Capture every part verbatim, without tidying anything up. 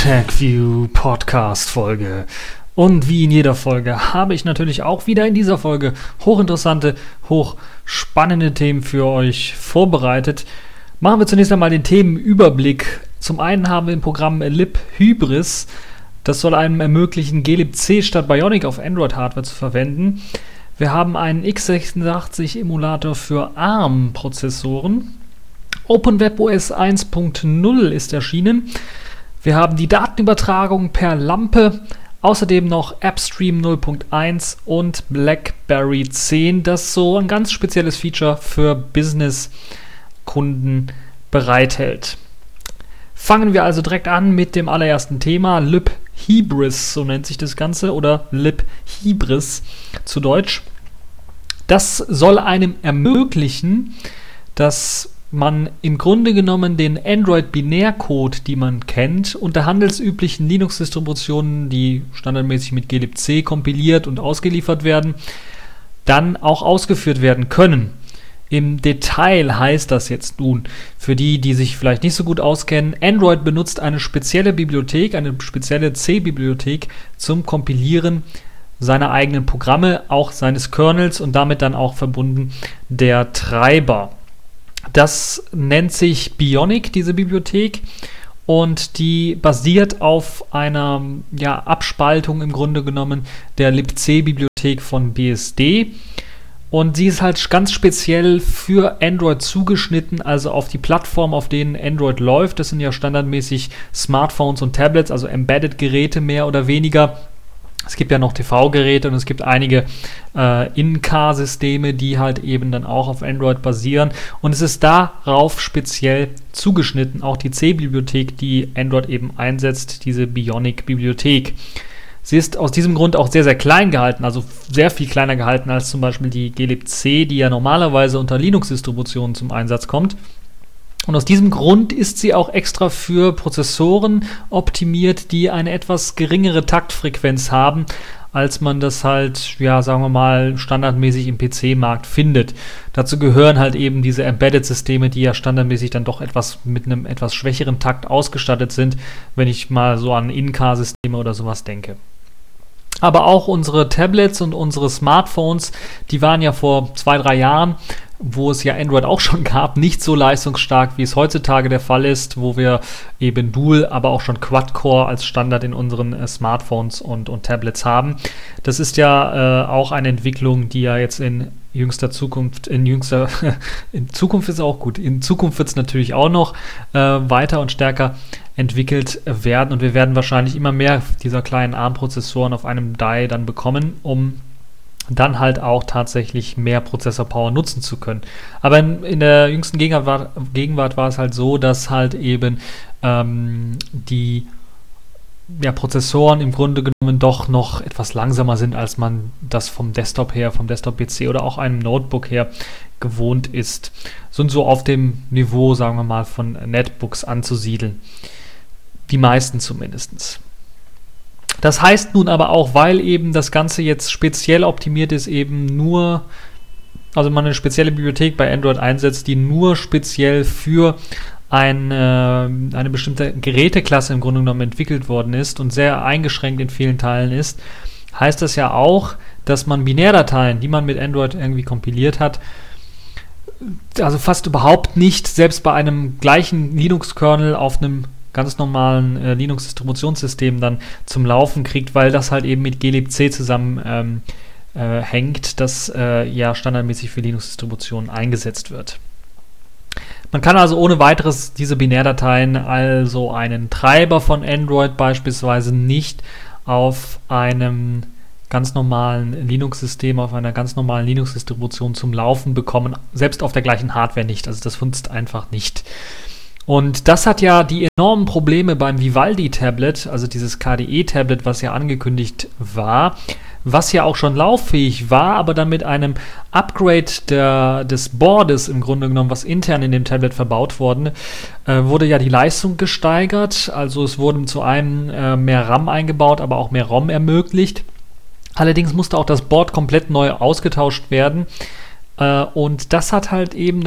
TechView Podcast Folge. Und wie in jeder Folge habe ich natürlich auch wieder in dieser Folge hochinteressante, hochspannende Themen für euch vorbereitet. Machen wir zunächst einmal den Themenüberblick. Zum einen haben wir im Programm libhybris. Das soll einem ermöglichen, glibc statt Bionic auf Android-Hardware zu verwenden. Wir haben einen x sechsundachtzig Emulator für ARM-Prozessoren. OpenWebOS eins Punkt null ist erschienen. Wir haben die Datenübertragung per Lampe. Außerdem noch AppStream null Punkt eins und BlackBerry zehn, das so ein ganz spezielles Feature für Business-Kunden bereithält. Fangen wir also direkt an mit dem allerersten Thema, libhybris, so nennt sich das Ganze, oder libhybris zu Deutsch. Das soll einem ermöglichen, dass man im Grunde genommen den Android-Binärcode, die man kennt, unter handelsüblichen Linux-Distributionen, die standardmäßig mit glibc kompiliert und ausgeliefert werden, dann auch ausgeführt werden können. Im Detail heißt das jetzt nun, für die, die sich vielleicht nicht so gut auskennen, Android benutzt eine spezielle Bibliothek, eine spezielle C-Bibliothek zum Kompilieren seiner eigenen Programme, auch seines Kernels und damit dann auch verbunden der Treiber. Das nennt sich Bionic, diese Bibliothek, und die basiert auf einer ja, Abspaltung im Grunde genommen der libc-Bibliothek von B S D. Und sie ist halt ganz speziell für Android zugeschnitten, also auf die Plattform, auf denen Android läuft. Das sind ja standardmäßig Smartphones und Tablets, also Embedded-Geräte mehr oder weniger. Es gibt ja noch T V-Geräte und es gibt einige äh, In-Car-Systeme, die halt eben dann auch auf Android basieren. Und es ist darauf speziell zugeschnitten, auch die C-Bibliothek, die Android eben einsetzt, diese Bionic-Bibliothek. Sie ist aus diesem Grund auch sehr, sehr klein gehalten, also sehr viel kleiner gehalten als zum Beispiel die glibc, die ja normalerweise unter Linux-Distributionen zum Einsatz kommt. Und aus diesem Grund ist sie auch extra für Prozessoren optimiert, die eine etwas geringere Taktfrequenz haben, als man das halt, ja, sagen wir mal, standardmäßig im P C-Markt findet. Dazu gehören halt eben diese Embedded-Systeme, die ja standardmäßig dann doch etwas mit einem etwas schwächeren Takt ausgestattet sind, wenn ich mal so an In-Car-Systeme oder sowas denke. Aber auch unsere Tablets und unsere Smartphones, die waren ja vor zwei, drei Jahren, wo es ja Android auch schon gab, nicht so leistungsstark, wie es heutzutage der Fall ist, wo wir eben Dual, aber auch schon Quad-Core als Standard in unseren äh, Smartphones und, und Tablets haben. Das ist ja äh, auch eine Entwicklung, die ja jetzt in jüngster Zukunft, in jüngster, in Zukunft ist auch gut, in Zukunft wird es natürlich auch noch äh, weiter und stärker entwickelt werden und wir werden wahrscheinlich immer mehr dieser kleinen ARM-Prozessoren auf einem D A I dann bekommen, um dann halt auch tatsächlich mehr Prozessorpower nutzen zu können. Aber in, in der jüngsten Gegenwart, Gegenwart war es halt so, dass halt eben ähm, die ja, Prozessoren im Grunde genommen doch noch etwas langsamer sind, als man das vom Desktop her, vom Desktop-P C oder auch einem Notebook her gewohnt ist. Sind so auf dem Niveau, sagen wir mal, von Netbooks anzusiedeln. Die meisten zumindest. Das heißt nun aber auch, weil eben das Ganze jetzt speziell optimiert ist, eben nur, also man eine spezielle Bibliothek bei Android einsetzt, die nur speziell für ein, äh, eine bestimmte Geräteklasse im Grunde genommen entwickelt worden ist und sehr eingeschränkt in vielen Teilen ist, heißt das ja auch, dass man Binärdateien, die man mit Android irgendwie kompiliert hat, also fast überhaupt nicht, selbst bei einem gleichen Linux-Kernel auf einem ganz normalen äh, Linux-Distributionssystem dann zum Laufen kriegt, weil das halt eben mit glibc zusammen ähm, äh, hängt, das äh, ja standardmäßig für Linux-Distributionen eingesetzt wird. Man kann also ohne weiteres diese Binärdateien, also einen Treiber von Android beispielsweise, nicht auf einem ganz normalen Linux-System, auf einer ganz normalen Linux-Distribution zum Laufen bekommen, selbst auf der gleichen Hardware nicht. Also das funzt einfach nicht. Und das hat ja die enormen Probleme beim Vivaldi-Tablet, also dieses K D E-Tablet, was ja angekündigt war, was ja auch schon lauffähig war, aber dann mit einem Upgrade der, des Boardes im Grunde genommen, was intern in dem Tablet verbaut worden, äh, wurde ja die Leistung gesteigert. Also es wurde zu einem äh, mehr RAM eingebaut, aber auch mehr ROM ermöglicht. Allerdings musste auch das Board komplett neu ausgetauscht werden. Äh, und das hat halt eben dann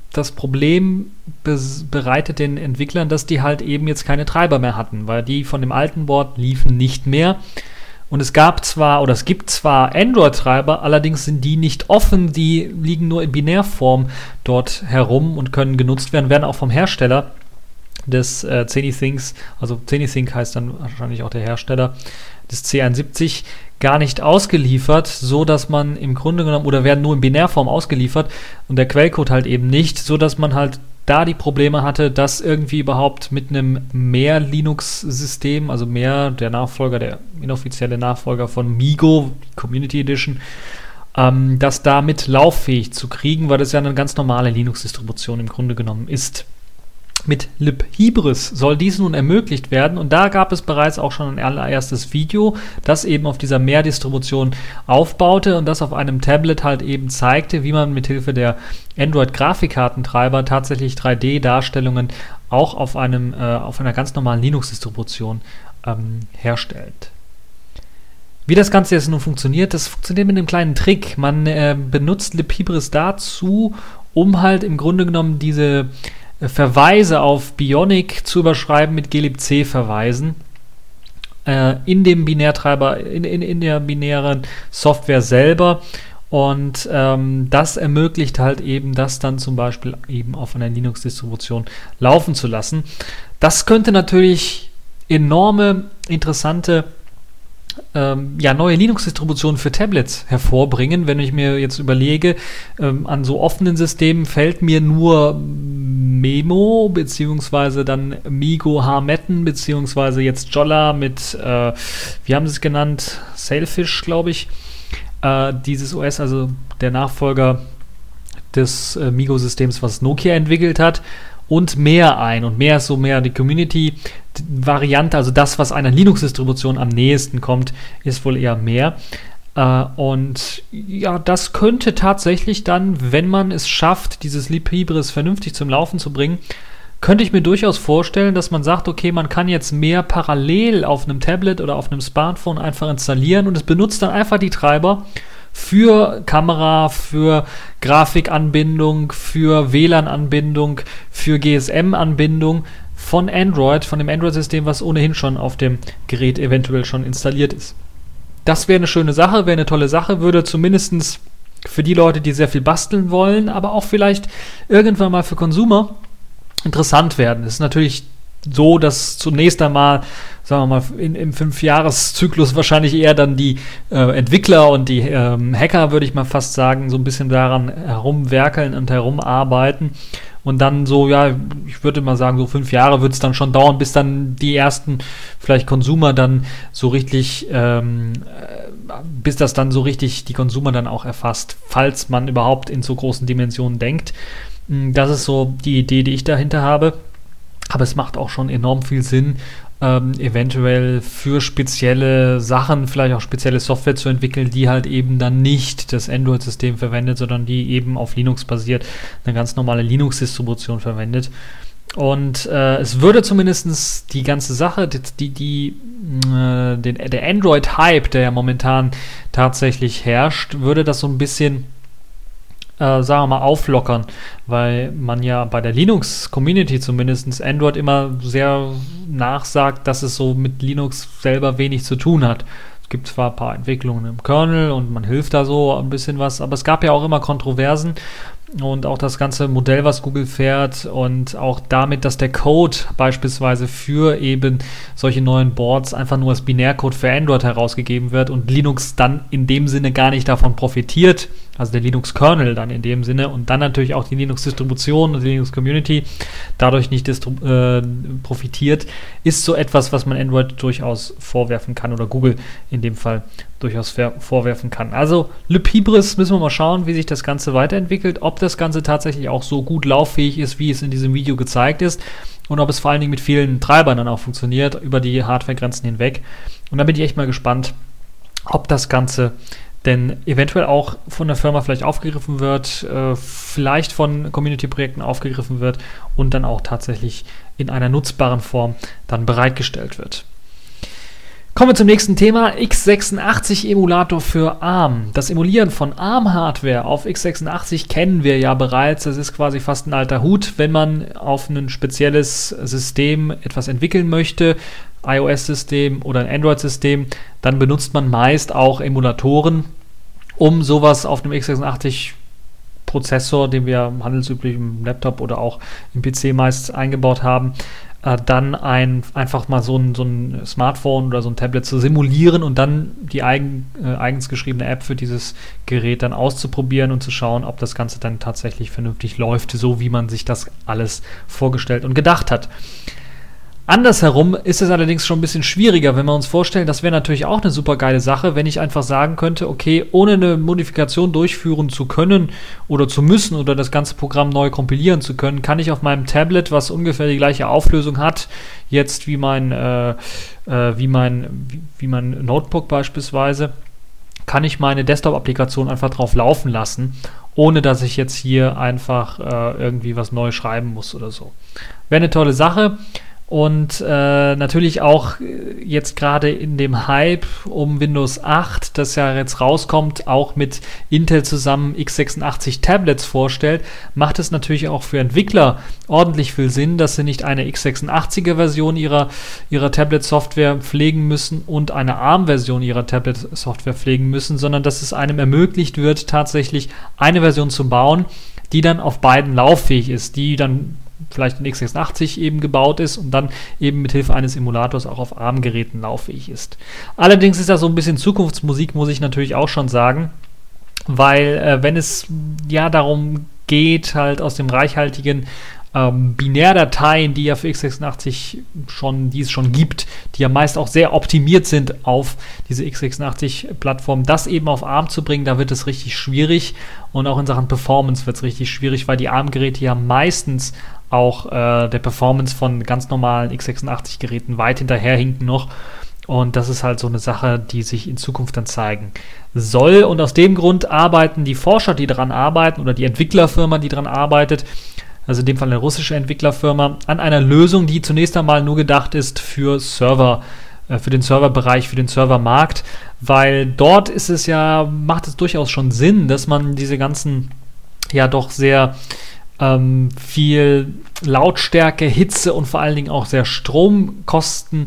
das Problem bes- bereitet den Entwicklern, dass die halt eben jetzt keine Treiber mehr hatten, weil die von dem alten Board liefen nicht mehr. Und es gab zwar, oder es gibt zwar Android-Treiber, allerdings sind die nicht offen, die liegen nur in Binärform dort herum und können genutzt werden, werden auch vom Hersteller des äh, ZeniThings, also ZeniThink heißt dann wahrscheinlich auch der Hersteller des C einundsiebzig, gar nicht ausgeliefert, so dass man im Grunde genommen, oder werden nur in Binärform ausgeliefert und der Quellcode halt eben nicht, so dass man halt da die Probleme hatte, dass irgendwie überhaupt mit einem Mehr-Linux-System, also Mehr, der Nachfolger, der inoffizielle Nachfolger von MeeGo, Community Edition, ähm, das damit lauffähig zu kriegen, weil das ja eine ganz normale Linux-Distribution im Grunde genommen ist. Mit libhybris soll dies nun ermöglicht werden und da gab es bereits auch schon ein allererstes Video, das eben auf dieser Mehr-Distribution aufbaute und das auf einem Tablet halt eben zeigte, wie man mithilfe der Android-Grafikkartentreiber tatsächlich drei D-Darstellungen auch auf, einem, äh, auf einer ganz normalen Linux-Distribution ähm, herstellt. Wie das Ganze jetzt nun funktioniert, das funktioniert mit einem kleinen Trick. Man äh, benutzt libhybris dazu, um halt im Grunde genommen diese Verweise auf Bionic zu überschreiben mit glibc-Verweisen äh, in dem Binärtreiber, in, in, in der binären Software selber. Und ähm, das ermöglicht halt eben, das dann zum Beispiel eben auf einer Linux-Distribution laufen zu lassen. Das könnte natürlich enorme, interessante Ähm, ja, neue Linux-Distributionen für Tablets hervorbringen. Wenn ich mir jetzt überlege, ähm, an so offenen Systemen fällt mir nur Memo, beziehungsweise dann MeeGo Harmetten, beziehungsweise jetzt Jolla mit, äh, wie haben sie es genannt? Sailfish, glaube ich. Äh, dieses O S, also der Nachfolger des äh, MeeGo-Systems, was Nokia entwickelt hat. Und mehr ein. Und mehr ist so mehr die Community-Variante, also das, was einer Linux-Distribution am nächsten kommt, ist wohl eher mehr. Äh, und ja, das könnte tatsächlich dann, wenn man es schafft, dieses libhybris vernünftig zum Laufen zu bringen, könnte ich mir durchaus vorstellen, dass man sagt, okay, man kann jetzt mehr parallel auf einem Tablet oder auf einem Smartphone einfach installieren und es benutzt dann einfach die Treiber für Kamera, für Grafikanbindung, für W L A N-Anbindung, für G S M-Anbindung von Android, von dem Android-System, was ohnehin schon auf dem Gerät eventuell schon installiert ist. Das wäre eine schöne Sache, wäre eine tolle Sache, würde zumindest für die Leute, die sehr viel basteln wollen, aber auch vielleicht irgendwann mal für Consumer interessant werden. Es ist natürlich so, dass zunächst einmal, sagen wir mal, in, im Fünfjahreszyklus wahrscheinlich eher dann die äh, Entwickler und die ähm, Hacker, würde ich mal fast sagen, so ein bisschen daran herumwerkeln und herumarbeiten. Und dann so, ja, ich würde mal sagen, so fünf Jahre wird es dann schon dauern, bis dann die ersten vielleicht Consumer dann so richtig, ähm, bis das dann so richtig die Consumer dann auch erfasst, falls man überhaupt in so großen Dimensionen denkt. Das ist so die Idee, die ich dahinter habe. Aber es macht auch schon enorm viel Sinn, ähm, eventuell für spezielle Sachen, vielleicht auch spezielle Software zu entwickeln, die halt eben dann nicht das Android-System verwendet, sondern die eben auf Linux basiert, eine ganz normale Linux-Distribution verwendet. Und äh, es würde zumindest die ganze Sache, die, die, die äh, den, der Android-Hype, der ja momentan tatsächlich herrscht, würde das so ein bisschen Äh, sagen wir mal, auflockern, weil man ja bei der Linux-Community zumindest Android immer sehr nachsagt, dass es so mit Linux selber wenig zu tun hat. Es gibt zwar ein paar Entwicklungen im Kernel und man hilft da so ein bisschen was, aber es gab ja auch immer Kontroversen und auch das ganze Modell, was Google fährt und auch damit, dass der Code beispielsweise für eben solche neuen Boards einfach nur als Binärcode für Android herausgegeben wird und Linux dann in dem Sinne gar nicht davon profitiert, also der Linux-Kernel dann in dem Sinne und dann natürlich auch die Linux-Distribution und die Linux-Community dadurch nicht distru- äh, profitiert, ist so etwas, was man Android durchaus vorwerfen kann oder Google in dem Fall durchaus ver- vorwerfen kann. Also libhybris müssen wir mal schauen, wie sich das Ganze weiterentwickelt, ob das Ganze tatsächlich auch so gut lauffähig ist, wie es in diesem Video gezeigt ist und ob es vor allen Dingen mit vielen Treibern dann auch funktioniert, über die Hardware-Grenzen hinweg. Und da bin ich echt mal gespannt, ob das Ganze denn eventuell auch von der Firma vielleicht aufgegriffen wird, äh, vielleicht von Community-Projekten aufgegriffen wird und dann auch tatsächlich in einer nutzbaren Form dann bereitgestellt wird. Kommen wir zum nächsten Thema, x sechsundachtzig Emulator für ARM. Das Emulieren von ARM-Hardware auf x sechsundachtzig kennen wir ja bereits. Das ist quasi fast ein alter Hut, wenn man auf ein spezielles System etwas entwickeln möchte, iOS-System oder ein Android-System, dann benutzt man meist auch Emulatoren, um sowas auf einem x sechsundachtzig Prozessor, den wir handelsüblich im Laptop oder auch im P C meist eingebaut haben, äh, dann ein, einfach mal so ein, so ein Smartphone oder so ein Tablet zu simulieren und dann die eigen, äh, eigens geschriebene App für dieses Gerät dann auszuprobieren und zu schauen, ob das Ganze dann tatsächlich vernünftig läuft, so wie man sich das alles vorgestellt und gedacht hat. Andersherum ist es allerdings schon ein bisschen schwieriger, wenn wir uns vorstellen, das wäre natürlich auch eine super geile Sache, wenn ich einfach sagen könnte, okay, ohne eine Modifikation durchführen zu können oder zu müssen oder das ganze Programm neu kompilieren zu können, kann ich auf meinem Tablet, was ungefähr die gleiche Auflösung hat, jetzt wie mein, äh, äh, wie mein, wie, wie mein Notebook beispielsweise, kann ich meine Desktop-Applikation einfach drauf laufen lassen, ohne dass ich jetzt hier einfach äh, irgendwie was neu schreiben muss oder so. Wäre eine tolle Sache. Und äh, natürlich auch jetzt gerade in dem Hype um Windows acht, das ja jetzt rauskommt, auch mit Intel zusammen x sechsundachtzig Tablets vorstellt, macht es natürlich auch für Entwickler ordentlich viel Sinn, dass sie nicht eine x sechsundachtziger Version ihrer, ihrer Tablet-Software pflegen müssen und eine ARM-Version ihrer Tablet-Software pflegen müssen, sondern dass es einem ermöglicht wird, tatsächlich eine Version zu bauen, die dann auf beiden lauffähig ist, die dann vielleicht in x sechsundachtzig eben gebaut ist und dann eben mit Hilfe eines Emulators auch auf ARM-Geräten lauffähig ist. Allerdings ist das so ein bisschen Zukunftsmusik, muss ich natürlich auch schon sagen, weil äh, wenn es ja darum geht, halt aus dem reichhaltigen ähm, Binärdateien, die ja für x sechsundachtzig schon, die es schon gibt, die ja meist auch sehr optimiert sind auf diese x sechsundachtzig-Plattform, das eben auf ARM zu bringen, da wird es richtig schwierig und auch in Sachen Performance wird es richtig schwierig, weil die ARM-Geräte ja meistens auch äh, der Performance von ganz normalen x sechsundachtzig-Geräten weit hinterherhinken noch. Und das ist halt so eine Sache, die sich in Zukunft dann zeigen soll. Und aus dem Grund arbeiten die Forscher, die daran arbeiten, oder die Entwicklerfirma, die daran arbeitet, also in dem Fall eine russische Entwicklerfirma, an einer Lösung, die zunächst einmal nur gedacht ist für Server, äh, für den Serverbereich, für den Servermarkt, weil dort ist es ja, macht es durchaus schon Sinn, dass man diese ganzen, ja doch sehr Ähm, viel Lautstärke, Hitze und vor allen Dingen auch sehr Stromkosten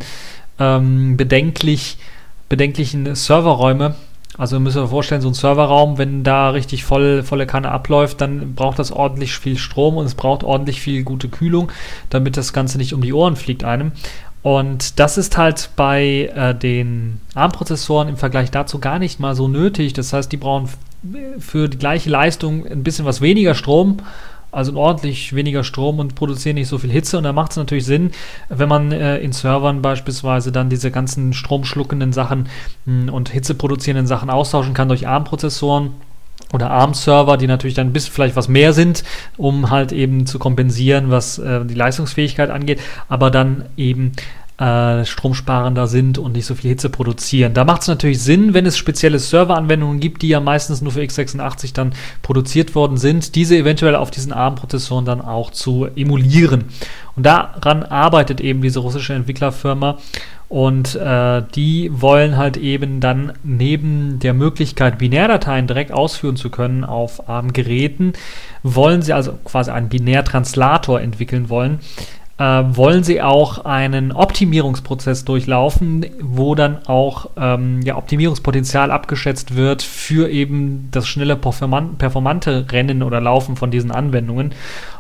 ähm, bedenklich, bedenklichen Serverräume. Also müsst ihr euch vorstellen, so ein Serverraum, wenn da richtig voll, volle Kanne abläuft, dann braucht das ordentlich viel Strom und es braucht ordentlich viel gute Kühlung, damit das Ganze nicht um die Ohren fliegt einem. Und das ist halt bei äh, den ARM-Prozessoren im Vergleich dazu gar nicht mal so nötig. Das heißt, die brauchen f- für die gleiche Leistung ein bisschen was weniger Strom, also ordentlich weniger Strom und produzieren nicht so viel Hitze. Und da macht es natürlich Sinn, wenn man äh, in Servern beispielsweise dann diese ganzen stromschluckenden Sachen mh, und hitzeproduzierenden Sachen austauschen kann durch ARM-Prozessoren oder ARM-Server, die natürlich dann ein bisschen vielleicht was mehr sind, um halt eben zu kompensieren, was äh, die Leistungsfähigkeit angeht, aber dann eben äh, stromsparender sind und nicht so viel Hitze produzieren. Da macht es natürlich Sinn, wenn es spezielle Serveranwendungen gibt, die ja meistens nur für x sechsundachtzig dann produziert worden sind, diese eventuell auf diesen ARM-Prozessoren dann auch zu emulieren. Und daran arbeitet eben diese russische Entwicklerfirma. Und äh, die wollen halt eben dann neben der Möglichkeit, Binärdateien direkt ausführen zu können auf ARM-Geräten, wollen sie also quasi einen Binärtranslator entwickeln wollen, äh, wollen sie auch einen Optimierungsprozess durchlaufen, wo dann auch ähm, ja, Optimierungspotenzial abgeschätzt wird für eben das schnelle, performan- performante Rennen oder Laufen von diesen Anwendungen.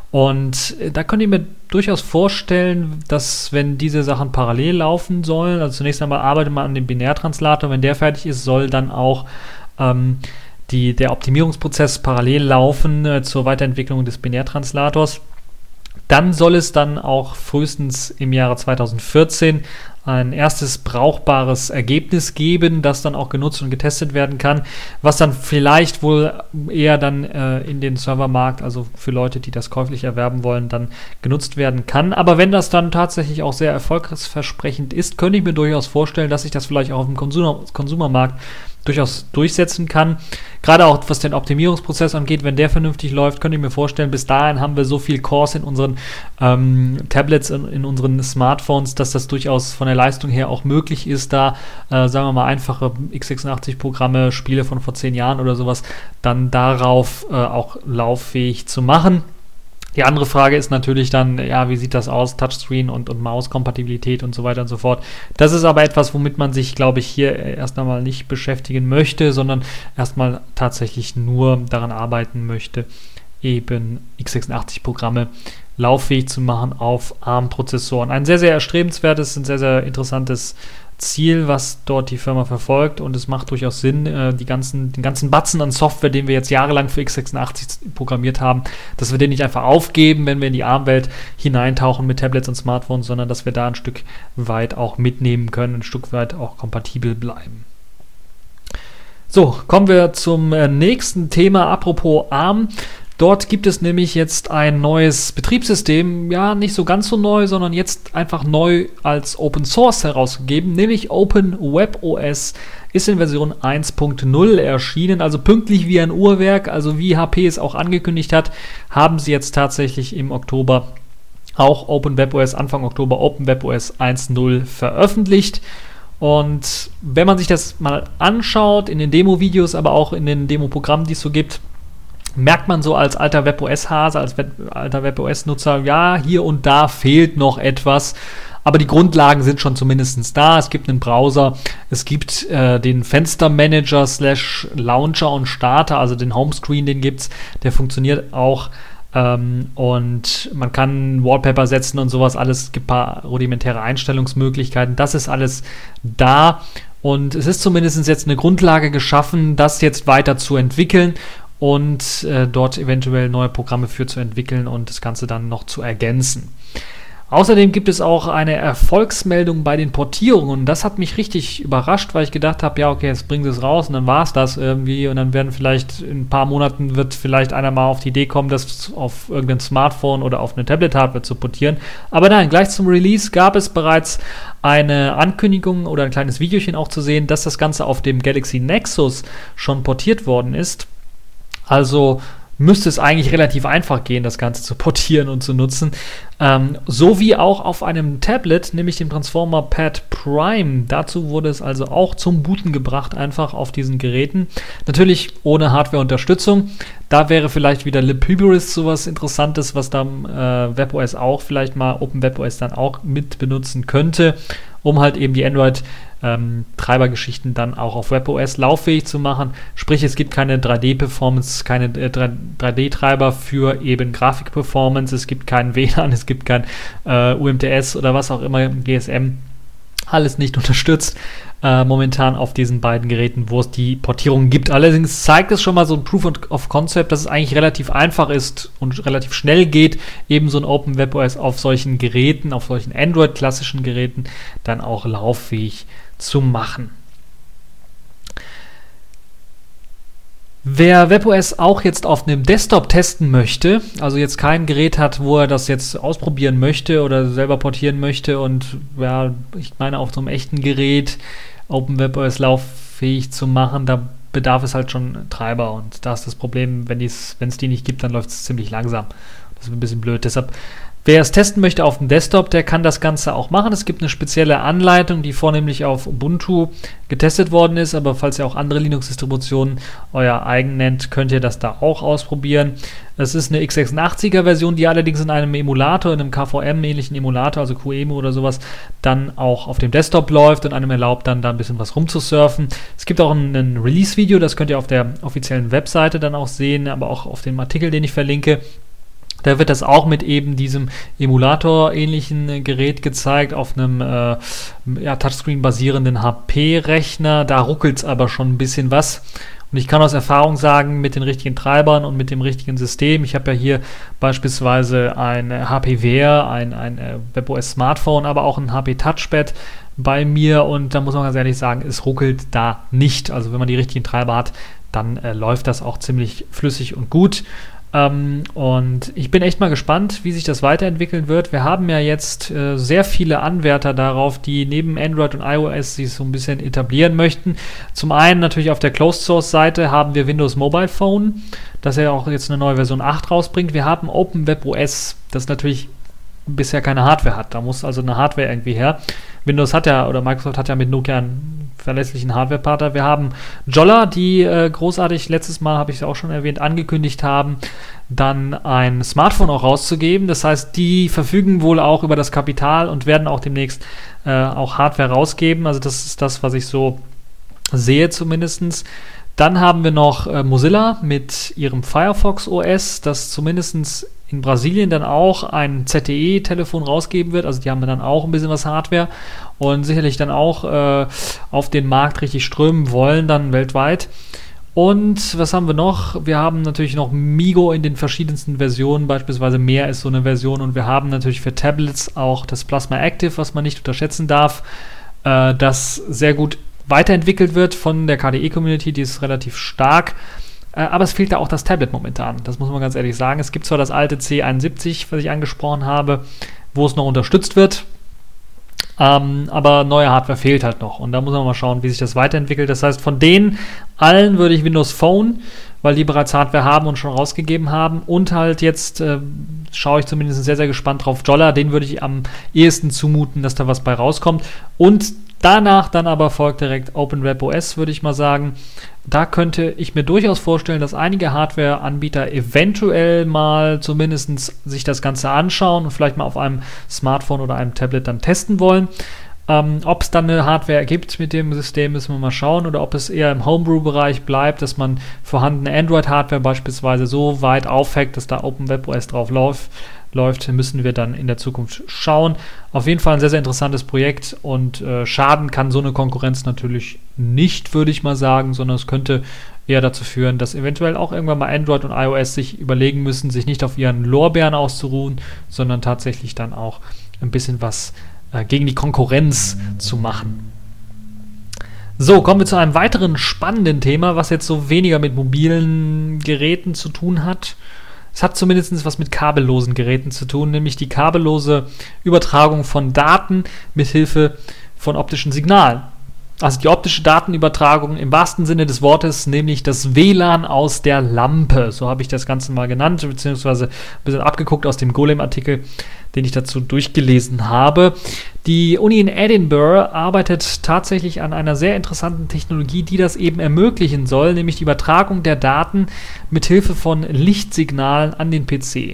Und da könnt ihr mir durchaus vorstellen, dass wenn diese Sachen parallel laufen sollen, also zunächst einmal arbeitet man an dem Binärtranslator, wenn der fertig ist, soll dann auch ähm, die, der Optimierungsprozess parallel laufen äh, zur Weiterentwicklung des Binärtranslators. Dann soll es dann auch frühestens im Jahre zweitausendvierzehn ein erstes brauchbares Ergebnis geben, das dann auch genutzt und getestet werden kann, was dann vielleicht wohl eher dann äh, in den Servermarkt, also für Leute, die das käuflich erwerben wollen, dann genutzt werden kann. Aber wenn das dann tatsächlich auch sehr erfolgsversprechend ist, könnte ich mir durchaus vorstellen, dass sich das vielleicht auch auf dem Consumer- Consumermarkt durchaus durchsetzen kann. Gerade auch was den Optimierungsprozess angeht, wenn der vernünftig läuft, könnte ich mir vorstellen, bis dahin haben wir so viel Cores in unseren ähm, Tablets, in, in unseren Smartphones, dass das durchaus von der Leistung her auch möglich ist, da, äh, sagen wir mal, einfache x sechsundachtzig-Programme, Spiele von vor zehn Jahren oder sowas, dann darauf äh, auch lauffähig zu machen. Die andere Frage ist natürlich dann, ja, wie sieht das aus, Touchscreen und, und Mauskompatibilität und so weiter und so fort. Das ist aber etwas, womit man sich, glaube ich, hier erst einmal nicht beschäftigen möchte, sondern erstmal tatsächlich nur daran arbeiten möchte, eben x sechsundachtzig-Programme lauffähig zu machen auf ARM-Prozessoren. Ein sehr, sehr erstrebenswertes, ein sehr, sehr interessantes Ziel, was dort die Firma verfolgt, und es macht durchaus Sinn, äh, die ganzen, den ganzen Batzen an Software, den wir jetzt jahrelang für x sechsundachtzig programmiert haben, dass wir den nicht einfach aufgeben, wenn wir in die ARM-Welt hineintauchen mit Tablets und Smartphones, sondern dass wir da ein Stück weit auch mitnehmen können, ein Stück weit auch kompatibel bleiben. So, kommen wir zum äh, nächsten Thema, apropos ARM. Dort gibt es nämlich jetzt ein neues Betriebssystem, ja, nicht so ganz so neu, sondern jetzt einfach neu als Open Source herausgegeben, nämlich OpenWebOS ist in Version eins Punkt null erschienen, also pünktlich wie ein Uhrwerk, also wie H P es auch angekündigt hat, haben sie jetzt tatsächlich im Oktober auch OpenWebOS, Anfang Oktober OpenWebOS eins Punkt null veröffentlicht. Und wenn man sich das mal anschaut, in den Demo-Videos, aber auch in den Demo-Programmen, die es so gibt, merkt man so als alter WebOS-Hase, als Web- alter WebOS-Nutzer, ja, hier und da fehlt noch etwas, aber die Grundlagen sind schon zumindest da. Es gibt einen Browser, es gibt äh, den Fenstermanager slash Launcher und Starter, also den Homescreen, den gibt's, der funktioniert auch, ähm, und man kann Wallpaper setzen und sowas alles, es gibt ein paar rudimentäre Einstellungsmöglichkeiten, das ist alles da, und es ist zumindest jetzt eine Grundlage geschaffen, das jetzt weiter zu entwickeln und äh, dort eventuell neue Programme für zu entwickeln und das Ganze dann noch zu ergänzen. Außerdem gibt es auch eine Erfolgsmeldung bei den Portierungen, und das hat mich richtig überrascht, weil ich gedacht habe, ja okay, jetzt bringen sie es raus und dann war es das irgendwie, und dann werden vielleicht in ein paar Monaten wird vielleicht einer mal auf die Idee kommen, das auf irgendein Smartphone oder auf eine Tablet-Hardware zu portieren. Aber nein, gleich zum Release gab es bereits eine Ankündigung oder ein kleines Videochen auch zu sehen, dass das Ganze auf dem Galaxy Nexus schon portiert worden ist. Also müsste es eigentlich relativ einfach gehen, das Ganze zu portieren und zu nutzen. Ähm, so wie auch auf einem Tablet, nämlich dem Transformer Pad Prime. Dazu wurde es also auch zum Booten gebracht, einfach auf diesen Geräten. Natürlich ohne Hardware-Unterstützung. Da wäre vielleicht wieder libHybris sowas Interessantes, was dann äh, WebOS auch vielleicht mal, OpenWebOS dann auch mit benutzen könnte, um halt eben die Android Ähm, Treibergeschichten dann auch auf WebOS lauffähig zu machen. Sprich, es gibt keine drei D-Performance, keine äh, drei D-Treiber für eben Grafik-Performance, es gibt keinen W L A N, es gibt kein äh, U M T S oder was auch immer, G S M, alles nicht unterstützt äh, momentan auf diesen beiden Geräten, wo es die Portierung gibt. Allerdings zeigt es schon mal so ein Proof of Concept, dass es eigentlich relativ einfach ist und relativ schnell geht, eben so ein OpenWebOS auf solchen Geräten, auf solchen Android-klassischen Geräten dann auch lauffähig zu machen. Wer WebOS auch jetzt auf einem Desktop testen möchte, also jetzt kein Gerät hat, wo er das jetzt ausprobieren möchte oder selber portieren möchte und ja, ich meine auf so einem echten Gerät OpenWebOS lauffähig zu machen, da bedarf es halt schon Treiber, und da ist das Problem, wenn es die nicht gibt, dann läuft es ziemlich langsam. Das ist ein bisschen blöd, deshalb wer es testen möchte auf dem Desktop, der kann das Ganze auch machen. Es gibt eine spezielle Anleitung, die vornehmlich auf Ubuntu getestet worden ist, aber falls ihr auch andere Linux-Distributionen euer eigen nennt, könnt ihr das da auch ausprobieren. Es ist eine x sechsundachtziger Version, die allerdings in einem Emulator, in einem K V M-ähnlichen Emulator, also QEMU oder sowas, dann auch auf dem Desktop läuft und einem erlaubt, dann da ein bisschen was rumzusurfen. Es gibt auch ein, ein Release-Video, das könnt ihr auf der offiziellen Webseite dann auch sehen, aber auch auf dem Artikel, den ich verlinke. Da wird das auch mit eben diesem Emulator-ähnlichen Gerät gezeigt, auf einem äh, ja, Touchscreen-basierenden H P-Rechner. Da ruckelt es aber schon ein bisschen was. Und ich kann aus Erfahrung sagen, mit den richtigen Treibern und mit dem richtigen System, ich habe ja hier beispielsweise ein H P Wear, ein, ein WebOS-Smartphone, aber auch ein H P Touchpad bei mir, und da muss man ganz ehrlich sagen, es ruckelt da nicht. Also wenn man die richtigen Treiber hat, dann äh, läuft das auch ziemlich flüssig und gut. Ähm, und ich bin echt mal gespannt, wie sich das weiterentwickeln wird. Wir haben ja jetzt äh, sehr viele Anwärter darauf, die neben Android und iOS sich so ein bisschen etablieren möchten. Zum einen natürlich auf der Closed-Source-Seite haben wir Windows Mobile Phone, das ja auch jetzt eine neue Version acht rausbringt. Wir haben OpenWebOS, das natürlich bisher keine Hardware hat. Da muss also eine Hardware irgendwie her. Windows hat ja, oder Microsoft hat ja mit Nokia einen verlässlichen Hardware-Partner. Wir haben Jolla, die äh, großartig, letztes Mal habe ich es auch schon erwähnt, angekündigt haben, dann ein Smartphone auch rauszugeben. Das heißt, die verfügen wohl auch über das Kapital und werden auch demnächst äh, auch Hardware rausgeben. Also das ist das, was ich so sehe zumindest. Dann haben wir noch äh, Mozilla mit ihrem Firefox O S, das zumindest in Brasilien dann auch ein Z T E-Telefon rausgeben wird. Also die haben dann auch ein bisschen was Hardware und sicherlich dann auch äh, auf den Markt richtig strömen wollen, dann weltweit. Und was haben wir noch? Wir haben natürlich noch Migo in den verschiedensten Versionen, beispielsweise Mehr ist so eine Version, und wir haben natürlich für Tablets auch das Plasma Active, was man nicht unterschätzen darf, äh, das sehr gut weiterentwickelt wird von der K D E-Community, die ist relativ stark. Aber es fehlt da auch das Tablet momentan, das muss man ganz ehrlich sagen. Es gibt zwar das alte C einundsiebzig, was ich angesprochen habe, wo es noch unterstützt wird, ähm, aber neue Hardware fehlt halt noch. Und da muss man mal schauen, wie sich das weiterentwickelt. Das heißt, von denen allen würde ich Windows Phone, weil die bereits Hardware haben und schon rausgegeben haben, und halt jetzt äh, schaue ich zumindest sehr, sehr gespannt drauf, Jolla, den würde ich am ehesten zumuten, dass da was bei rauskommt. Und danach dann aber folgt direkt OpenWebOS, würde ich mal sagen. Da könnte ich mir durchaus vorstellen, dass einige Hardware-Anbieter eventuell mal zumindest sich das Ganze anschauen und vielleicht mal auf einem Smartphone oder einem Tablet dann testen wollen. Ähm, ob es dann eine Hardware gibt mit dem System, müssen wir mal schauen, oder ob es eher im Homebrew-Bereich bleibt, dass man vorhandene Android-Hardware beispielsweise so weit aufhackt, dass da OpenWebOS drauf läuft. läuft, müssen wir dann in der Zukunft schauen. Auf jeden Fall ein sehr, sehr interessantes Projekt, und äh, schaden kann so eine Konkurrenz natürlich nicht, würde ich mal sagen, sondern es könnte eher dazu führen, dass eventuell auch irgendwann mal Android und iOS sich überlegen müssen, sich nicht auf ihren Lorbeeren auszuruhen, sondern tatsächlich dann auch ein bisschen was äh, gegen die Konkurrenz zu machen. So, kommen wir zu einem weiteren spannenden Thema, was jetzt so weniger mit mobilen Geräten zu tun hat. Es hat zumindest was mit kabellosen Geräten zu tun, nämlich die kabellose Übertragung von Daten mithilfe von optischen Signalen. Also die optische Datenübertragung im wahrsten Sinne des Wortes, nämlich das W L A N aus der Lampe. So habe ich das Ganze mal genannt, beziehungsweise ein bisschen abgeguckt aus dem Golem-Artikel, den ich dazu durchgelesen habe. Die Uni in Edinburgh arbeitet tatsächlich an einer sehr interessanten Technologie, die das eben ermöglichen soll, nämlich die Übertragung der Daten mithilfe von Lichtsignalen an den P C.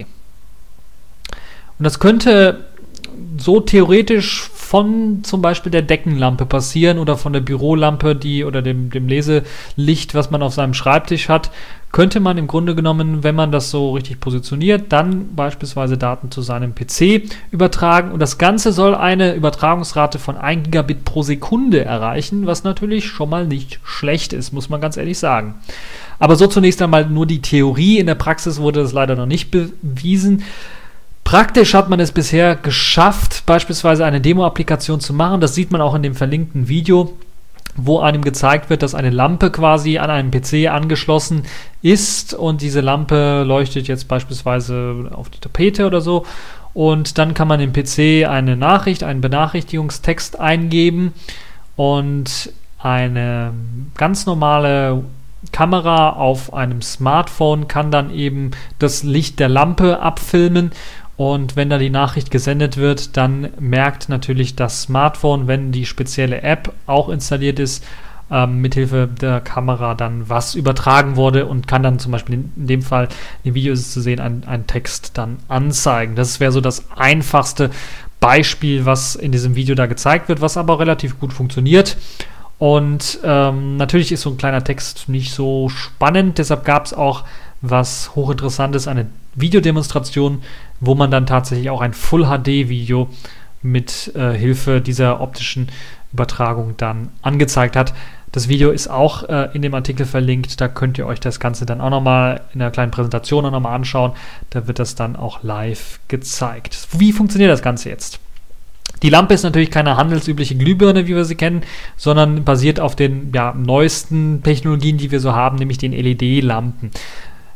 Und das könnte so theoretisch von zum Beispiel der Deckenlampe passieren oder von der Bürolampe, die oder dem, dem Leselicht, was man auf seinem Schreibtisch hat, könnte man im Grunde genommen, wenn man das so richtig positioniert, dann beispielsweise Daten zu seinem P C übertragen. Und das Ganze soll eine Übertragungsrate von ein Gigabit pro Sekunde erreichen, was natürlich schon mal nicht schlecht ist, muss man ganz ehrlich sagen. Aber so zunächst einmal nur die Theorie. In der Praxis wurde das leider noch nicht bewiesen. Praktisch hat man es bisher geschafft, beispielsweise eine Demo-Applikation zu machen. Das sieht man auch in dem verlinkten Video, wo einem gezeigt wird, dass eine Lampe quasi an einem P C angeschlossen ist, und diese Lampe leuchtet jetzt beispielsweise auf die Tapete oder so, und dann kann man im P C eine Nachricht, einen Benachrichtigungstext eingeben, und eine ganz normale Kamera auf einem Smartphone kann dann eben das Licht der Lampe abfilmen. Und wenn da die Nachricht gesendet wird, dann merkt natürlich das Smartphone, wenn die spezielle App auch installiert ist, ähm, mithilfe der Kamera dann was übertragen wurde, und kann dann zum Beispiel in, in dem Fall, im Video ist es zu sehen, einen Text dann anzeigen. Das wäre so das einfachste Beispiel, was in diesem Video da gezeigt wird, was aber relativ gut funktioniert. Und ähm, natürlich ist so ein kleiner Text nicht so spannend, deshalb gab es auch was hochinteressantes, eine Videodemonstration, wo man dann tatsächlich auch ein Full-H D-Video mit äh, Hilfe dieser optischen Übertragung dann angezeigt hat. Das Video ist auch äh, in dem Artikel verlinkt, da könnt ihr euch das Ganze dann auch nochmal in einer kleinen Präsentation auch nochmal anschauen. Da wird das dann auch live gezeigt. Wie funktioniert das Ganze jetzt? Die Lampe ist natürlich keine handelsübliche Glühbirne, wie wir sie kennen, sondern basiert auf den ja, neuesten Technologien, die wir so haben, nämlich den L E D-Lampen.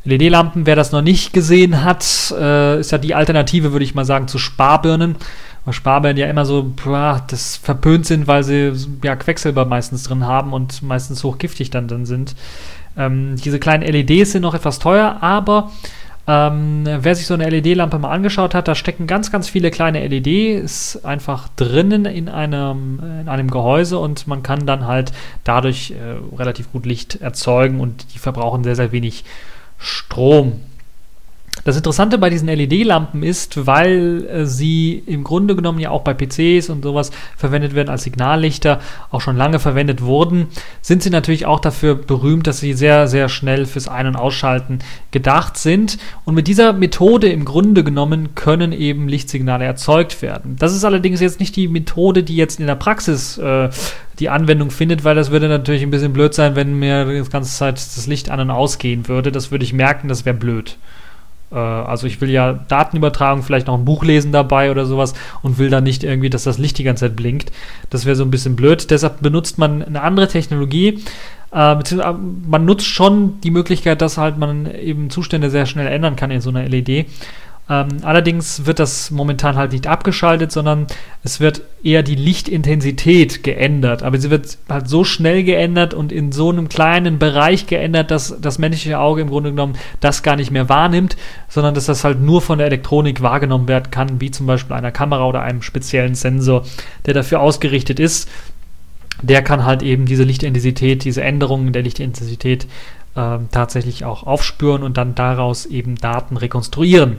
L E D-Lampen, wer das noch nicht gesehen hat, äh, ist ja die Alternative, würde ich mal sagen, zu Sparbirnen. Weil Sparbirnen ja immer so, boah, das verpönt sind, weil sie ja Quecksilber meistens drin haben und meistens hochgiftig dann, dann sind. Ähm, diese kleinen L E Ds sind noch etwas teuer, aber ähm, wer sich so eine L E D-Lampe mal angeschaut hat, da stecken ganz, ganz viele kleine L E Ds einfach drinnen in einem, in einem Gehäuse und man kann dann halt dadurch äh, relativ gut Licht erzeugen und die verbrauchen sehr, sehr wenig Strom. Das Interessante bei diesen L E D-Lampen ist, weil äh, sie im Grunde genommen ja auch bei P Cs und sowas verwendet werden als Signallichter, auch schon lange verwendet wurden, sind sie natürlich auch dafür berühmt, dass sie sehr, sehr schnell fürs Ein- und Ausschalten gedacht sind. Und mit dieser Methode im Grunde genommen können eben Lichtsignale erzeugt werden. Das ist allerdings jetzt nicht die Methode, die jetzt in der Praxis äh, die Anwendung findet, weil das würde natürlich ein bisschen blöd sein, wenn mir die ganze Zeit das Licht an- und ausgehen würde. Das würde ich merken, das wäre blöd. Also ich will ja Datenübertragung, vielleicht noch ein Buch lesen dabei oder sowas und will dann nicht irgendwie, dass das Licht die ganze Zeit blinkt. Das wäre so ein bisschen blöd. Deshalb benutzt man eine andere Technologie. Äh, beziehungsweise man nutzt schon die Möglichkeit, dass halt man eben Zustände sehr schnell ändern kann in so einer L E D. Ähm, allerdings wird das momentan halt nicht abgeschaltet, sondern es wird eher die Lichtintensität geändert. Aber sie wird halt so schnell geändert und in so einem kleinen Bereich geändert, dass das menschliche Auge im Grunde genommen das gar nicht mehr wahrnimmt, sondern dass das halt nur von der Elektronik wahrgenommen werden kann, wie zum Beispiel einer Kamera oder einem speziellen Sensor, der dafür ausgerichtet ist. Der kann halt eben diese Lichtintensität, diese Änderungen der Lichtintensität äh, tatsächlich auch aufspüren und dann daraus eben Daten rekonstruieren.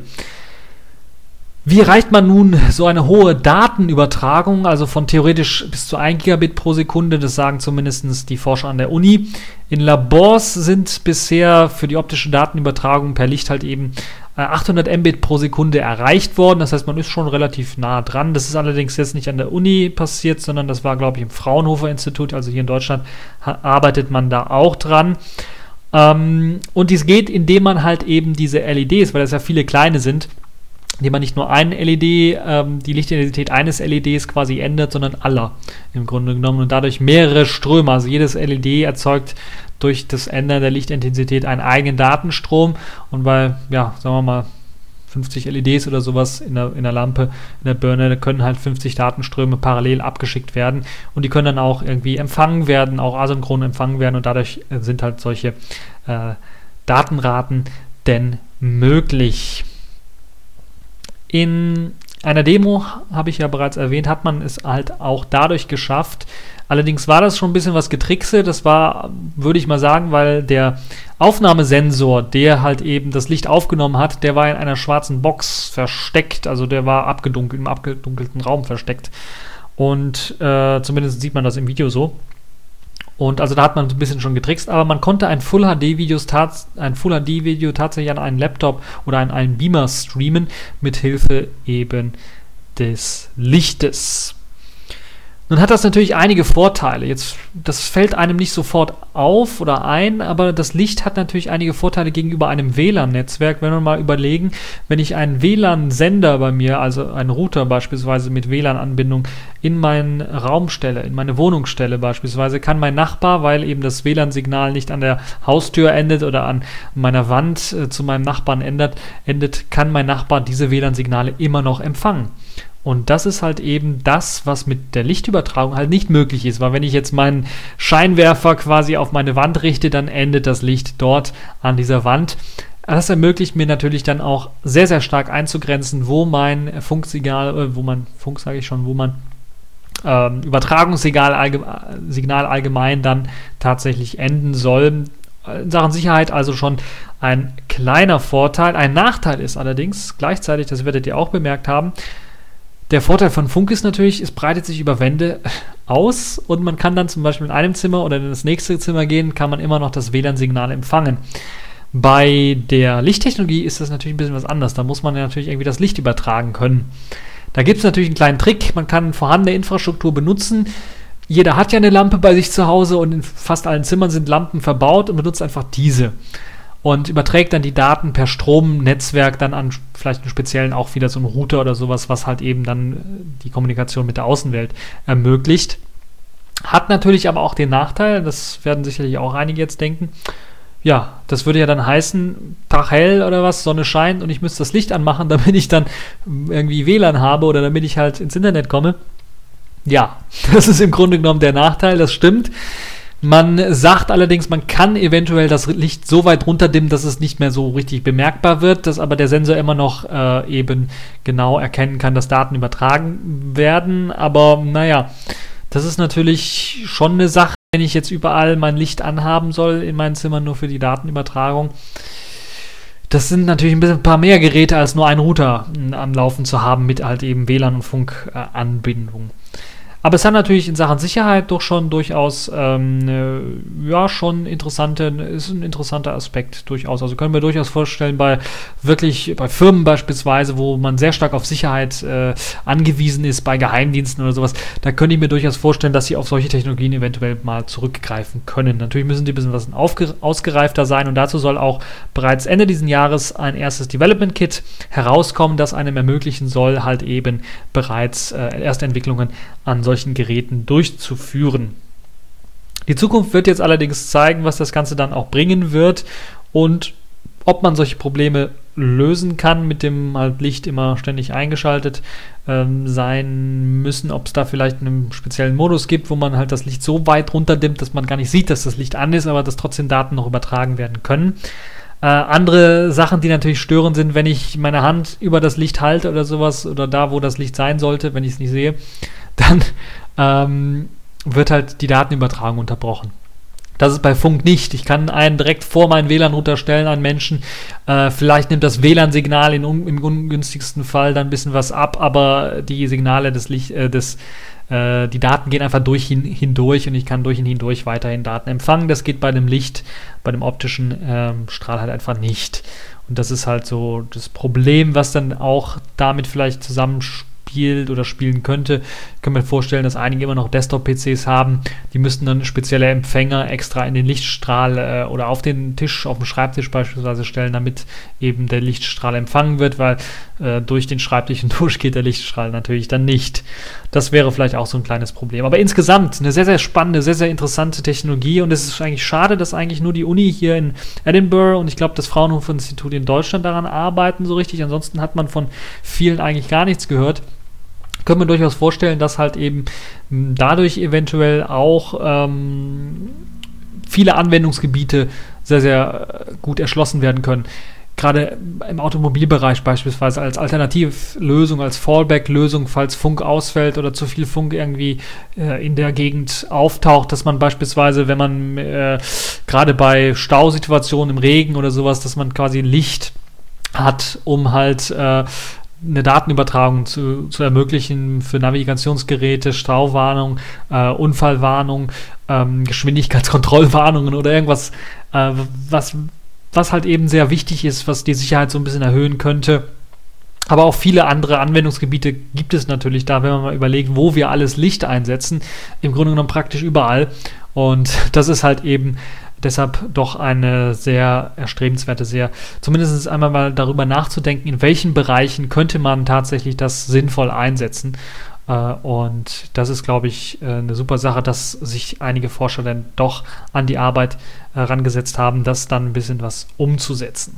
Wie erreicht man nun so eine hohe Datenübertragung, also von theoretisch bis zu ein Gigabit pro Sekunde, das sagen zumindest die Forscher an der Uni. In Labors sind bisher für die optische Datenübertragung per Licht halt eben achthundert Mbit pro Sekunde erreicht worden, das heißt, man ist schon relativ nah dran. Das ist allerdings jetzt nicht an der Uni passiert, sondern das war, glaube ich, im Fraunhofer Institut, also hier in Deutschland arbeitet man da auch dran. Ähm, und dies geht, indem man halt eben diese L E Ds, weil das ja viele kleine sind, indem man nicht nur ein L E D, ähm, die Lichtintensität eines L E Ds quasi ändert, sondern aller im Grunde genommen und dadurch mehrere Ströme. Also jedes L E D erzeugt durch das Ändern der Lichtintensität einen eigenen Datenstrom und bei, ja, sagen wir mal, fünfzig L E Ds oder sowas in der, in der Lampe, in der Birne, da können halt fünfzig Datenströme parallel abgeschickt werden und die können dann auch irgendwie empfangen werden, auch asynchron empfangen werden und dadurch sind halt solche äh, Datenraten denn möglich. In einer Demo, habe ich ja bereits erwähnt, hat man es halt auch dadurch geschafft. Allerdings war das schon ein bisschen was Getrickse. Das war, würde ich mal sagen, weil der Aufnahmesensor, der halt eben das Licht aufgenommen hat, der war in einer schwarzen Box versteckt. Also der war abgedunkelt, im abgedunkelten Raum versteckt. Und äh, zumindest sieht man das im Video so. Und also da hat man ein bisschen schon getrickst, aber man konnte ein Full H D-Video tats- ein Full H D-Video tatsächlich an einen Laptop oder an einen Beamer streamen, mit Hilfe eben des Lichtes. Nun hat das natürlich einige Vorteile. Jetzt, das fällt einem nicht sofort auf oder ein, aber das Licht hat natürlich einige Vorteile gegenüber einem W L A N-Netzwerk. Wenn wir mal überlegen, wenn ich einen W L A N-Sender bei mir, also einen Router beispielsweise mit W L A N-Anbindung in meinen Raum stelle, in meine Wohnung stelle beispielsweise, kann mein Nachbar, weil eben das W L A N-Signal nicht an der Haustür endet oder an meiner Wand äh, zu meinem Nachbarn endet, endet, kann mein Nachbar diese W L A N-Signale immer noch empfangen. Und das ist halt eben das, was mit der Lichtübertragung halt nicht möglich ist, weil wenn ich jetzt meinen Scheinwerfer quasi auf meine Wand richte, dann endet das Licht dort an dieser Wand. Das ermöglicht mir natürlich dann auch sehr, sehr stark einzugrenzen, wo mein Funksignal, äh, wo mein Funk, sage ich schon, wo mein ähm, Übertragungssignal allgeme- Signal allgemein dann tatsächlich enden soll. In Sachen Sicherheit also schon ein kleiner Vorteil. Ein Nachteil ist allerdings gleichzeitig, das werdet ihr auch bemerkt haben, der Vorteil von Funk ist natürlich, es breitet sich über Wände aus und man kann dann zum Beispiel in einem Zimmer oder in das nächste Zimmer gehen, kann man immer noch das W L A N-Signal empfangen. Bei der Lichttechnologie ist das natürlich ein bisschen was anderes. Da muss man ja natürlich irgendwie das Licht übertragen können. Da gibt es natürlich einen kleinen Trick. Man kann vorhandene Infrastruktur benutzen. Jeder hat ja eine Lampe bei sich zu Hause und in fast allen Zimmern sind Lampen verbaut und benutzt einfach diese. Und überträgt dann die Daten per Stromnetzwerk dann an vielleicht einen speziellen, auch wieder so einen Router oder sowas, was halt eben dann die Kommunikation mit der Außenwelt ermöglicht. Hat natürlich aber auch den Nachteil, das werden sicherlich auch einige jetzt denken, ja, das würde ja dann heißen, Tag hell oder was, Sonne scheint und ich müsste das Licht anmachen, damit ich dann irgendwie W L A N habe oder damit ich halt ins Internet komme. Ja, das ist im Grunde genommen der Nachteil, das stimmt. Man sagt allerdings, man kann eventuell das Licht so weit runterdimmen, dass es nicht mehr so richtig bemerkbar wird, dass aber der Sensor immer noch äh, eben genau erkennen kann, dass Daten übertragen werden. Aber naja, das ist natürlich schon eine Sache, wenn ich jetzt überall mein Licht anhaben soll in meinem Zimmer nur für die Datenübertragung. Das sind natürlich ein bisschen ein paar mehr Geräte als nur einen Router am Laufen zu haben mit halt eben W L A N und Funkanbindung. Aber es hat natürlich in Sachen Sicherheit doch schon durchaus, ähm, äh, ja, schon interessante, ist ein interessanter Aspekt durchaus. Also können wir durchaus vorstellen, bei wirklich, bei Firmen beispielsweise, wo man sehr stark auf Sicherheit äh, angewiesen ist, bei Geheimdiensten oder sowas, da könnte ich mir durchaus vorstellen, dass sie auf solche Technologien eventuell mal zurückgreifen können. Natürlich müssen die ein bisschen was aufge- ausgereifter sein und dazu soll auch bereits Ende dieses Jahres ein erstes Development Kit herauskommen, das einem ermöglichen soll, halt eben bereits äh, erste Entwicklungen an solchen Geräten durchzuführen. Die Zukunft wird jetzt allerdings zeigen, was das Ganze dann auch bringen wird und ob man solche Probleme lösen kann, mit dem halt Licht immer ständig eingeschaltet ähm, sein müssen, ob es da vielleicht einen speziellen Modus gibt, wo man halt das Licht so weit runterdimmt, dass man gar nicht sieht, dass das Licht an ist, aber dass trotzdem Daten noch übertragen werden können. Äh, andere Sachen, die natürlich stören, sind, wenn ich meine Hand über das Licht halte oder sowas oder da, wo das Licht sein sollte, wenn ich es nicht sehe, dann ähm, wird halt die Datenübertragung unterbrochen. Das ist bei Funk nicht. Ich kann einen direkt vor meinen W L A N-Router stellen an Menschen. Äh, vielleicht nimmt das W L A N-Signal in un- im ungünstigsten Fall dann ein bisschen was ab, aber die Signale des Licht, äh, des, äh, die Daten gehen einfach durch hin, hindurch und ich kann durch ihn hindurch weiterhin Daten empfangen. Das geht bei dem Licht, bei dem optischen ähm, Strahl halt einfach nicht. Und das ist halt so das Problem, was dann auch damit vielleicht zusammenspielt oder spielen könnte. Ich kann mir vorstellen, dass einige immer noch Desktop-P Cs haben, die müssten dann spezielle Empfänger extra in den Lichtstrahl äh, oder auf den Tisch, auf den Schreibtisch beispielsweise stellen, damit eben der Lichtstrahl empfangen wird, weil äh, durch den Schreibtisch hindurch geht der Lichtstrahl natürlich dann nicht. Das wäre vielleicht auch so ein kleines Problem. Aber insgesamt eine sehr, sehr spannende, sehr, sehr interessante Technologie und es ist eigentlich schade, dass eigentlich nur die Uni hier in Edinburgh und ich glaube, das Fraunhofer-Institut in Deutschland daran arbeiten so richtig. Ansonsten hat man von vielen eigentlich gar nichts gehört. Können wir durchaus vorstellen, dass halt eben dadurch eventuell auch ähm, viele Anwendungsgebiete sehr, sehr gut erschlossen werden können. Gerade im Automobilbereich beispielsweise als Alternativlösung, als Fallback-Lösung, falls Funk ausfällt oder zu viel Funk irgendwie äh, in der Gegend auftaucht, dass man beispielsweise, wenn man äh, gerade bei Stausituationen im Regen oder sowas, dass man quasi Licht hat, um halt äh, eine Datenübertragung zu, zu ermöglichen für Navigationsgeräte, Stauwarnung, äh, Unfallwarnung, ähm, Geschwindigkeitskontrollwarnungen oder irgendwas, äh, was, was halt eben sehr wichtig ist, was die Sicherheit so ein bisschen erhöhen könnte. Aber auch viele andere Anwendungsgebiete gibt es natürlich da, wenn man mal überlegt, wo wir alles Licht einsetzen. Im Grunde genommen praktisch überall. Und das ist halt eben deshalb doch eine sehr erstrebenswerte, sehr, zumindest einmal mal darüber nachzudenken, in welchen Bereichen könnte man tatsächlich das sinnvoll einsetzen. Äh, und das ist, glaube ich, äh, eine super Sache, dass sich einige Forscher dann doch an die Arbeit äh, rangesetzt haben, das dann ein bisschen was umzusetzen.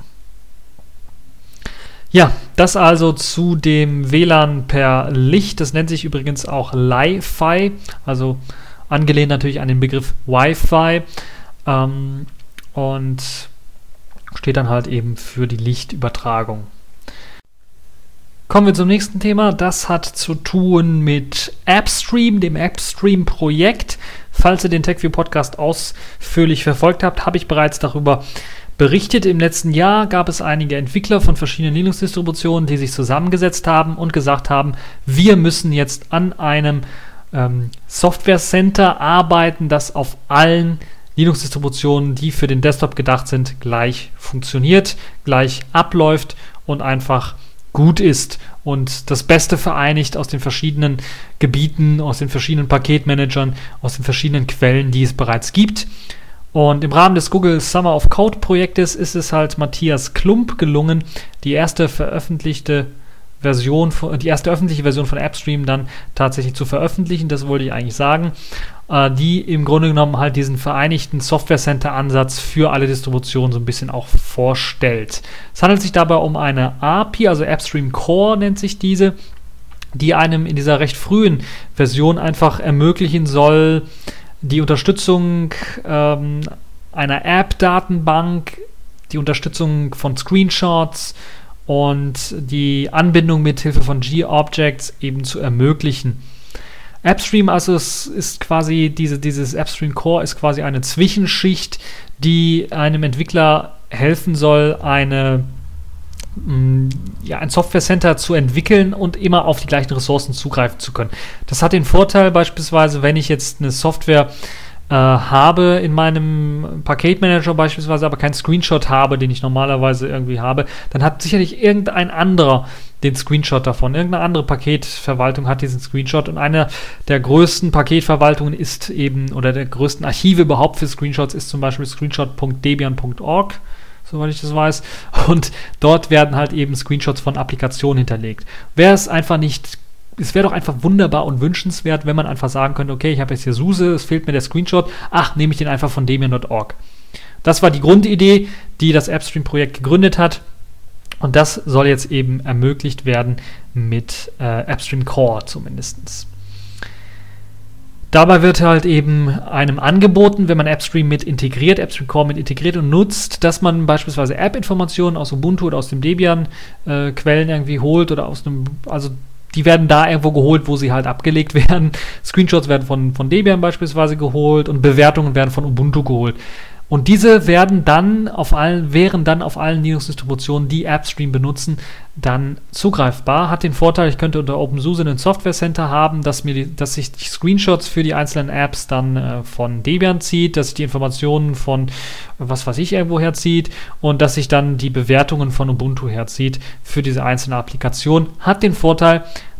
Ja, das also zu dem W L A N per Licht. Das nennt sich übrigens auch Li-Fi, also angelehnt natürlich an den Begriff Wi-Fi. Ähm, und steht dann halt eben für die Lichtübertragung. Kommen wir zum nächsten Thema. Das hat zu tun mit AppStream, dem AppStream-Projekt. Falls ihr den TechView-Podcast ausführlich verfolgt habt, habe ich bereits darüber berichtet. Im letzten Jahr gab es einige Entwickler von verschiedenen Linux-Distributionen, die sich zusammengesetzt haben und gesagt haben, wir müssen jetzt an einem ähm, Software-Center arbeiten, das auf allen Linux-Distributionen, die für den Desktop gedacht sind, gleich funktioniert, gleich abläuft und einfach gut ist und das Beste vereinigt aus den verschiedenen Gebieten, aus den verschiedenen Paketmanagern, aus den verschiedenen Quellen, die es bereits gibt. Und im Rahmen des Google Summer of Code Projektes ist es halt Matthias Klump gelungen, die erste veröffentlichte Version, die erste öffentliche Version von AppStream dann tatsächlich zu veröffentlichen, das wollte ich eigentlich sagen, äh, die im Grunde genommen halt diesen vereinigten Software Center Ansatz für alle Distributionen so ein bisschen auch vorstellt. Es handelt sich dabei um eine A P I, also AppStream Core nennt sich diese, die einem in dieser recht frühen Version einfach ermöglichen soll, die Unterstützung ähm, einer App-Datenbank, die Unterstützung von Screenshots und die Anbindung mit Hilfe von G-Objects eben zu ermöglichen. AppStream, also es ist quasi, diese, dieses AppStream Core ist quasi eine Zwischenschicht, die einem Entwickler helfen soll, eine, mh, ja, ein Software Center zu entwickeln und immer auf die gleichen Ressourcen zugreifen zu können. Das hat den Vorteil beispielsweise, wenn ich jetzt eine Software Äh, habe in meinem Paketmanager beispielsweise, aber keinen Screenshot habe, den ich normalerweise irgendwie habe, dann hat sicherlich irgendein anderer den Screenshot davon. Irgendeine andere Paketverwaltung hat diesen Screenshot und eine der größten Paketverwaltungen ist eben, oder der größten Archive überhaupt für Screenshots ist zum Beispiel screenshot punkt debian punkt org, soweit ich das weiß. Und dort werden halt eben Screenshots von Applikationen hinterlegt. Wer es einfach nicht Es wäre doch einfach wunderbar und wünschenswert, wenn man einfach sagen könnte, okay, ich habe jetzt hier SUSE, es fehlt mir der Screenshot, ach, nehme ich den einfach von debian punkt org. Das war die Grundidee, die das AppStream-Projekt gegründet hat und das soll jetzt eben ermöglicht werden mit äh, AppStream Core zumindest. Dabei wird halt eben einem angeboten, wenn man AppStream mit integriert, AppStream Core mit integriert und nutzt, dass man beispielsweise App-Informationen aus Ubuntu oder aus dem Debian-Quellen äh, irgendwie holt oder aus einem, also die werden da irgendwo geholt, wo sie halt abgelegt werden. Screenshots werden von, von Debian beispielsweise geholt und Bewertungen werden von Ubuntu geholt. Und diese werden dann auf allen, wären dann auf allen Linux-Distributionen, die AppStream benutzen, dann zugreifbar. Hat den Vorteil, ich könnte unter OpenSUSE ein Software Center haben, dass mir die, dass sich die Screenshots für die einzelnen Apps dann äh, von Debian zieht, dass sich die Informationen von was weiß ich irgendwo herzieht und dass sich dann die Bewertungen von Ubuntu herzieht für diese einzelne Applikation. Hat den Vorteil,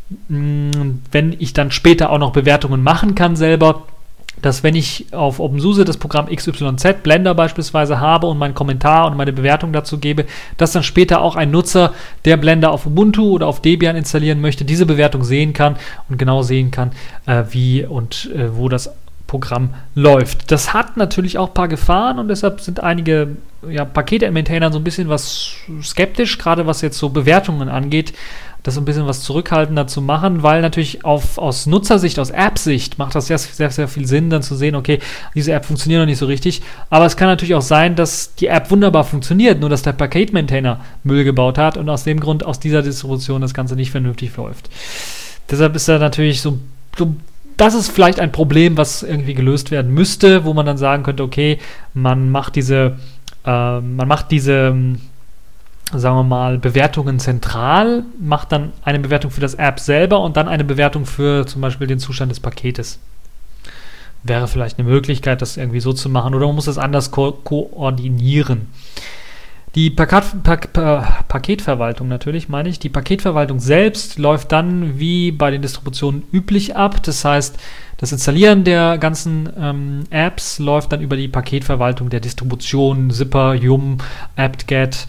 mh, wenn ich dann später auch noch Bewertungen machen kann selber, dass wenn ich auf OpenSUSE das Programm X Y Z, Blender beispielsweise, habe und meinen Kommentar und meine Bewertung dazu gebe, dass dann später auch ein Nutzer, der Blender auf Ubuntu oder auf Debian installieren möchte, diese Bewertung sehen kann und genau sehen kann, äh, wie und äh, wo das Programm läuft. Das hat natürlich auch ein paar Gefahren und deshalb sind einige ja, Pakete-Maintainer so ein bisschen was skeptisch, gerade was jetzt so Bewertungen angeht, das ein bisschen was zurückhaltender zu machen, weil natürlich auf, aus Nutzersicht, aus App-Sicht macht das sehr, sehr, sehr viel Sinn, dann zu sehen, okay, diese App funktioniert noch nicht so richtig, aber es kann natürlich auch sein, dass die App wunderbar funktioniert, nur dass der Paket-Maintainer Müll gebaut hat und aus dem Grund aus dieser Distribution das Ganze nicht vernünftig läuft. Deshalb ist da natürlich so, so das ist vielleicht ein Problem, was irgendwie gelöst werden müsste, wo man dann sagen könnte, okay, man macht diese, äh, man macht diese sagen wir mal, Bewertungen zentral, macht dann eine Bewertung für das App selber und dann eine Bewertung für zum Beispiel den Zustand des Paketes. Wäre vielleicht eine Möglichkeit, das irgendwie so zu machen, oder man muss das anders ko- koordinieren. Die Paket, Pak, pa, Paketverwaltung natürlich, meine ich, die Paketverwaltung selbst läuft dann wie bei den Distributionen üblich ab. Das heißt, das Installieren der ganzen ähm, Apps läuft dann über die Paketverwaltung der Distribution, Zipper, Yum, apt-get,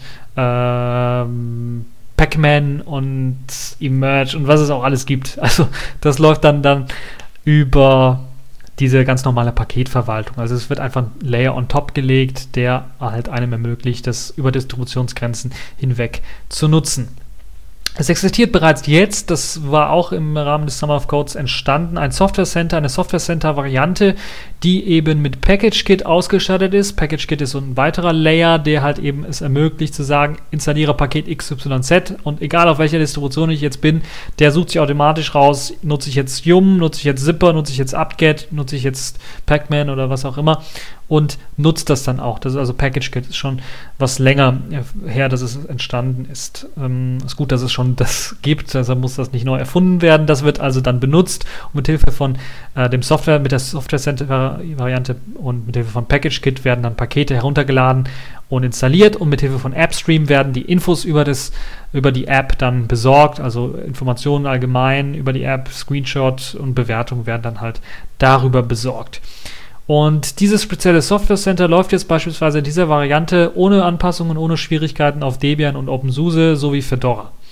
ähm, Pacman und Emerge und was es auch alles gibt. Also das läuft dann, dann über diese ganz normale Paketverwaltung. Also es wird einfach ein Layer on top gelegt, der halt einem ermöglicht, das über Distributionsgrenzen hinweg zu nutzen. Es existiert bereits jetzt, das war auch im Rahmen des Summer of Codes entstanden, ein Software Center, eine Software Center Variante, die eben mit PackageKit ausgestattet ist. PackageKit ist so ein weiterer Layer, der halt eben es ermöglicht zu sagen, installiere Paket X Y Z und egal auf welcher Distribution ich jetzt bin, der sucht sich automatisch raus, nutze ich jetzt Yum, nutze ich jetzt Zipper, nutze ich jetzt apt-get, nutze ich jetzt Pacman oder was auch immer und nutzt das dann auch. Das ist also PackageKit ist schon was länger her, dass es entstanden ist. Ähm, ist gut, dass es schon das gibt, deshalb muss das nicht neu erfunden werden. Das wird also dann benutzt und mit Hilfe von äh, dem Software, mit der Software Center Variante und mit Hilfe von PackageKit werden dann Pakete heruntergeladen und installiert und mit Hilfe von AppStream werden die Infos über, das, über die App dann besorgt, also Informationen allgemein über die App, Screenshot und Bewertung werden dann halt darüber besorgt. Und dieses spezielle Software Center läuft jetzt beispielsweise in dieser Variante ohne Anpassungen, ohne Schwierigkeiten auf Debian und OpenSUSE sowie Fedora.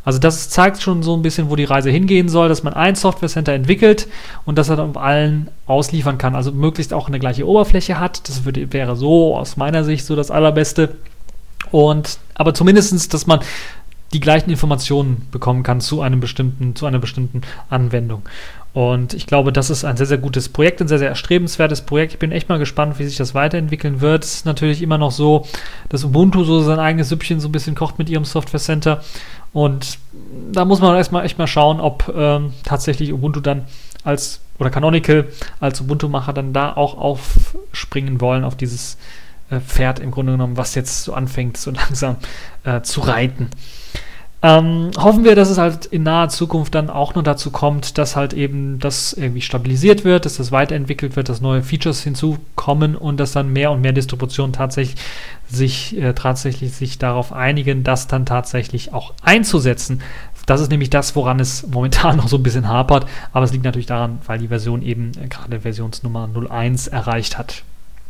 Also das zeigt schon so ein bisschen, wo die Reise hingehen soll, dass man ein Software Center entwickelt und das er dann auf allen ausliefern kann. Also möglichst auch eine gleiche Oberfläche hat. Das würde, wäre so aus meiner Sicht so das Allerbeste. Und aber zumindestens, dass man die gleichen Informationen bekommen kann zu einem bestimmten, zu einer bestimmten Anwendung. Und ich glaube, das ist ein sehr, sehr gutes Projekt, ein sehr, sehr erstrebenswertes Projekt. Ich bin echt mal gespannt, wie sich das weiterentwickeln wird. Es ist natürlich immer noch so, dass Ubuntu so sein eigenes Süppchen so ein bisschen kocht mit ihrem Software Center. Und da muss man erstmal echt mal schauen, ob ähm, tatsächlich Ubuntu dann als, oder Canonical als Ubuntu-Macher dann da auch aufspringen wollen auf dieses äh, Pferd im Grunde genommen, was jetzt so anfängt, so langsam äh, zu reiten. Ähm, hoffen wir, dass es halt in naher Zukunft dann auch nur dazu kommt, dass halt eben das irgendwie stabilisiert wird, dass das weiterentwickelt wird, dass neue Features hinzukommen und dass dann mehr und mehr Distributionen tatsächlich sich, äh, tatsächlich sich darauf einigen, das dann tatsächlich auch einzusetzen. Das ist nämlich das, woran es momentan noch so ein bisschen hapert, aber es liegt natürlich daran, weil die Version eben äh, gerade Versionsnummer null eins erreicht hat.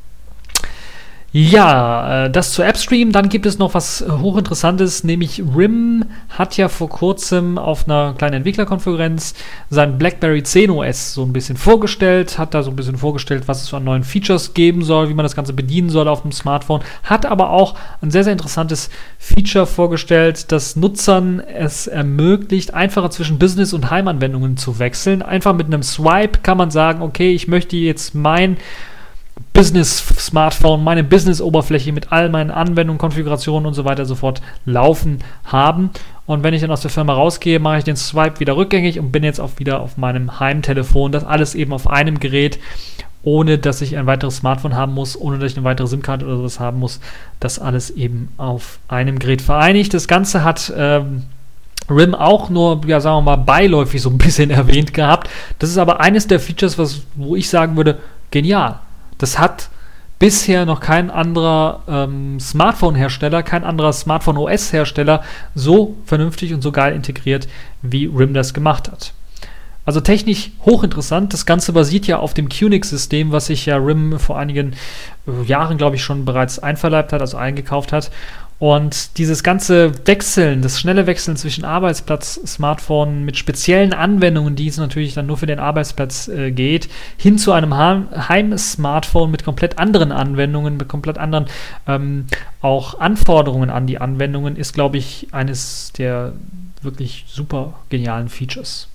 Ja, äh, das zu AppStream. Dann gibt es noch was äh, hochinteressantes, nämlich R I M hat ja vor kurzem auf einer kleinen Entwicklerkonferenz sein BlackBerry zehn O S so ein bisschen vorgestellt, hat da so ein bisschen vorgestellt, was es an neuen Features geben soll, wie man das Ganze bedienen soll auf dem Smartphone, hat aber auch ein sehr, sehr interessantes Feature vorgestellt, das Nutzern es ermöglicht, einfacher zwischen Business- und Heimanwendungen zu wechseln. Einfach mit einem Swipe kann man sagen, okay, ich möchte jetzt mein Business-Smartphone, meine Business-Oberfläche mit all meinen Anwendungen, Konfigurationen und so weiter sofort laufen haben. Und wenn ich dann aus der Firma rausgehe, mache ich den Swipe wieder rückgängig und bin jetzt auch wieder auf meinem Heimtelefon. Das alles eben auf einem Gerät, ohne dass ich ein weiteres Smartphone haben muss, ohne dass ich eine weitere SIM-Karte oder sowas haben muss. Das alles eben auf einem Gerät vereinigt. Das Ganze hat ähm, R I M auch nur, ja, sagen wir mal, beiläufig so ein bisschen erwähnt gehabt. Das ist aber eines der Features, was, wo ich sagen würde, genial. Das hat bisher noch kein anderer ähm, Smartphone-Hersteller, kein anderer Smartphone-O S-Hersteller so vernünftig und so geil integriert, wie R I M das gemacht hat. Also technisch hochinteressant. Das Ganze basiert ja auf dem QNX-System, was sich ja R I M vor einigen äh, Jahren, glaube ich, schon bereits einverleibt hat, also eingekauft hat. Und dieses ganze Wechseln, das schnelle Wechseln zwischen Arbeitsplatz, Smartphone mit speziellen Anwendungen, die es natürlich dann nur für den Arbeitsplatz äh, geht, hin zu einem Heim-Smartphone mit komplett anderen Anwendungen, mit komplett anderen ähm, auch Anforderungen an die Anwendungen, ist, glaube ich, eines der wirklich super genialen Features.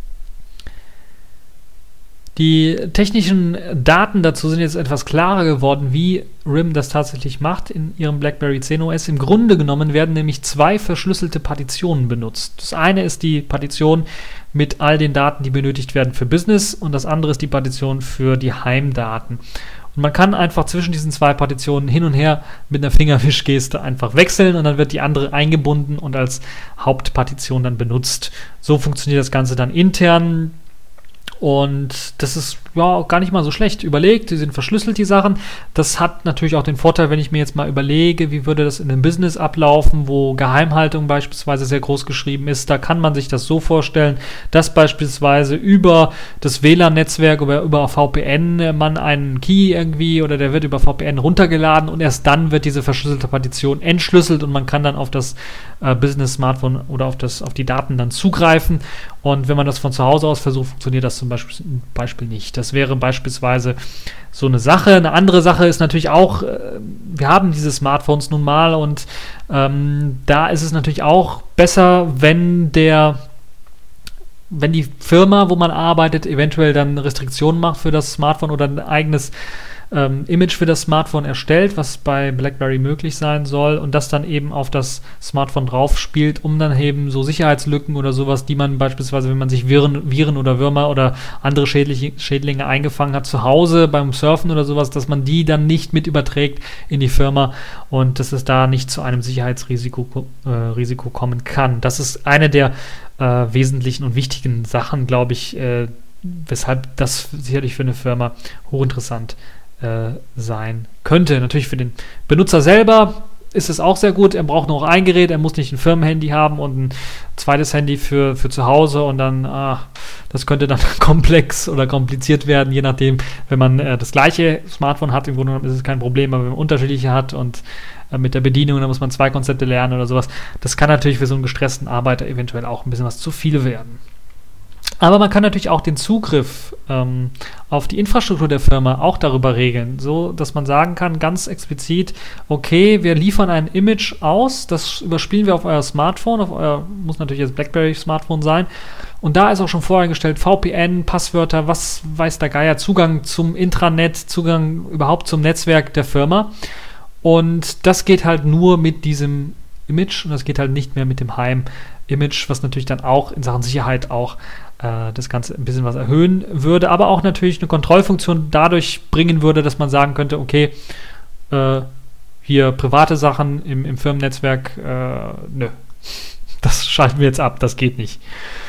Die technischen Daten dazu sind jetzt etwas klarer geworden, wie R I M das tatsächlich macht in ihrem BlackBerry zehn O S. Im Grunde genommen werden nämlich zwei verschlüsselte Partitionen benutzt. Das eine ist die Partition mit all den Daten, die benötigt werden für Business, und das andere ist die Partition für die Heimdaten. Und man kann einfach zwischen diesen zwei Partitionen hin und her mit einer Fingerwischgeste einfach wechseln und dann wird die andere eingebunden und als Hauptpartition dann benutzt. So funktioniert das Ganze dann intern. Und das ist ja auch gar nicht mal so schlecht überlegt. Die sind verschlüsselt, die Sachen. Das hat natürlich auch den Vorteil, wenn ich mir jetzt mal überlege, wie würde das in einem Business ablaufen, wo Geheimhaltung beispielsweise sehr groß geschrieben ist. Da kann man sich das so vorstellen, dass beispielsweise über das W L A N-Netzwerk oder über V P N man einen Key irgendwie, oder der wird über V P N runtergeladen und erst dann wird diese verschlüsselte Partition entschlüsselt und man kann dann auf das äh, Business-Smartphone oder auf, das, auf die Daten dann zugreifen. Und wenn man das von zu Hause aus versucht, funktioniert das zum Beispiel, Beispiel nicht. Das wäre beispielsweise so eine Sache. Eine andere Sache ist natürlich auch, äh, wir haben diese Smartphones nun mal und ähm, da ist es natürlich auch besser, wenn der wenn die Firma, wo man arbeitet, eventuell dann Restriktionen macht für das Smartphone oder ein eigenes ähm, Image für das Smartphone erstellt, was bei BlackBerry möglich sein soll, und das dann eben auf das Smartphone drauf spielt, um dann eben so Sicherheitslücken oder sowas, die man beispielsweise, wenn man sich Viren, Viren oder Würmer oder andere Schädliche, Schädlinge eingefangen hat zu Hause beim Surfen oder sowas, dass man die dann nicht mit überträgt in die Firma und dass es da nicht zu einem Sicherheitsrisiko äh, Risiko kommen kann. Das ist eine der äh, wesentlichen und wichtigen Sachen, glaube ich, äh, weshalb das sicherlich für eine Firma hochinteressant äh, sein könnte. Natürlich für den Benutzer selber ist es auch sehr gut. Er braucht nur noch ein Gerät, er muss nicht ein Firmenhandy haben und ein zweites Handy für, für zu Hause und dann, ah, das könnte dann komplex oder kompliziert werden, je nachdem, wenn man äh, das gleiche Smartphone hat, im Grunde genommen ist es kein Problem, aber wenn man unterschiedliche hat und äh, mit der Bedienung, dann muss man zwei Konzepte lernen oder sowas. Das kann natürlich für so einen gestressten Arbeiter eventuell auch ein bisschen was zu viel werden. Aber man kann natürlich auch den Zugriff ähm, auf die Infrastruktur der Firma auch darüber regeln, so dass man sagen kann, ganz explizit, okay, wir liefern ein Image aus, das überspielen wir auf euer Smartphone, auf euer, muss natürlich jetzt BlackBerry-Smartphone sein, und da ist auch schon voreingestellt V P N, Passwörter, was weiß der Geier, Zugang zum Intranet, Zugang überhaupt zum Netzwerk der Firma, und das geht halt nur mit diesem Image und das geht halt nicht mehr mit dem Heim-Image, was natürlich dann auch in Sachen Sicherheit auch das Ganze ein bisschen was erhöhen würde, aber auch natürlich eine Kontrollfunktion dadurch bringen würde, dass man sagen könnte, okay, äh, hier private Sachen im, im Firmennetzwerk, äh, nö, das schalten wir jetzt ab, das geht nicht.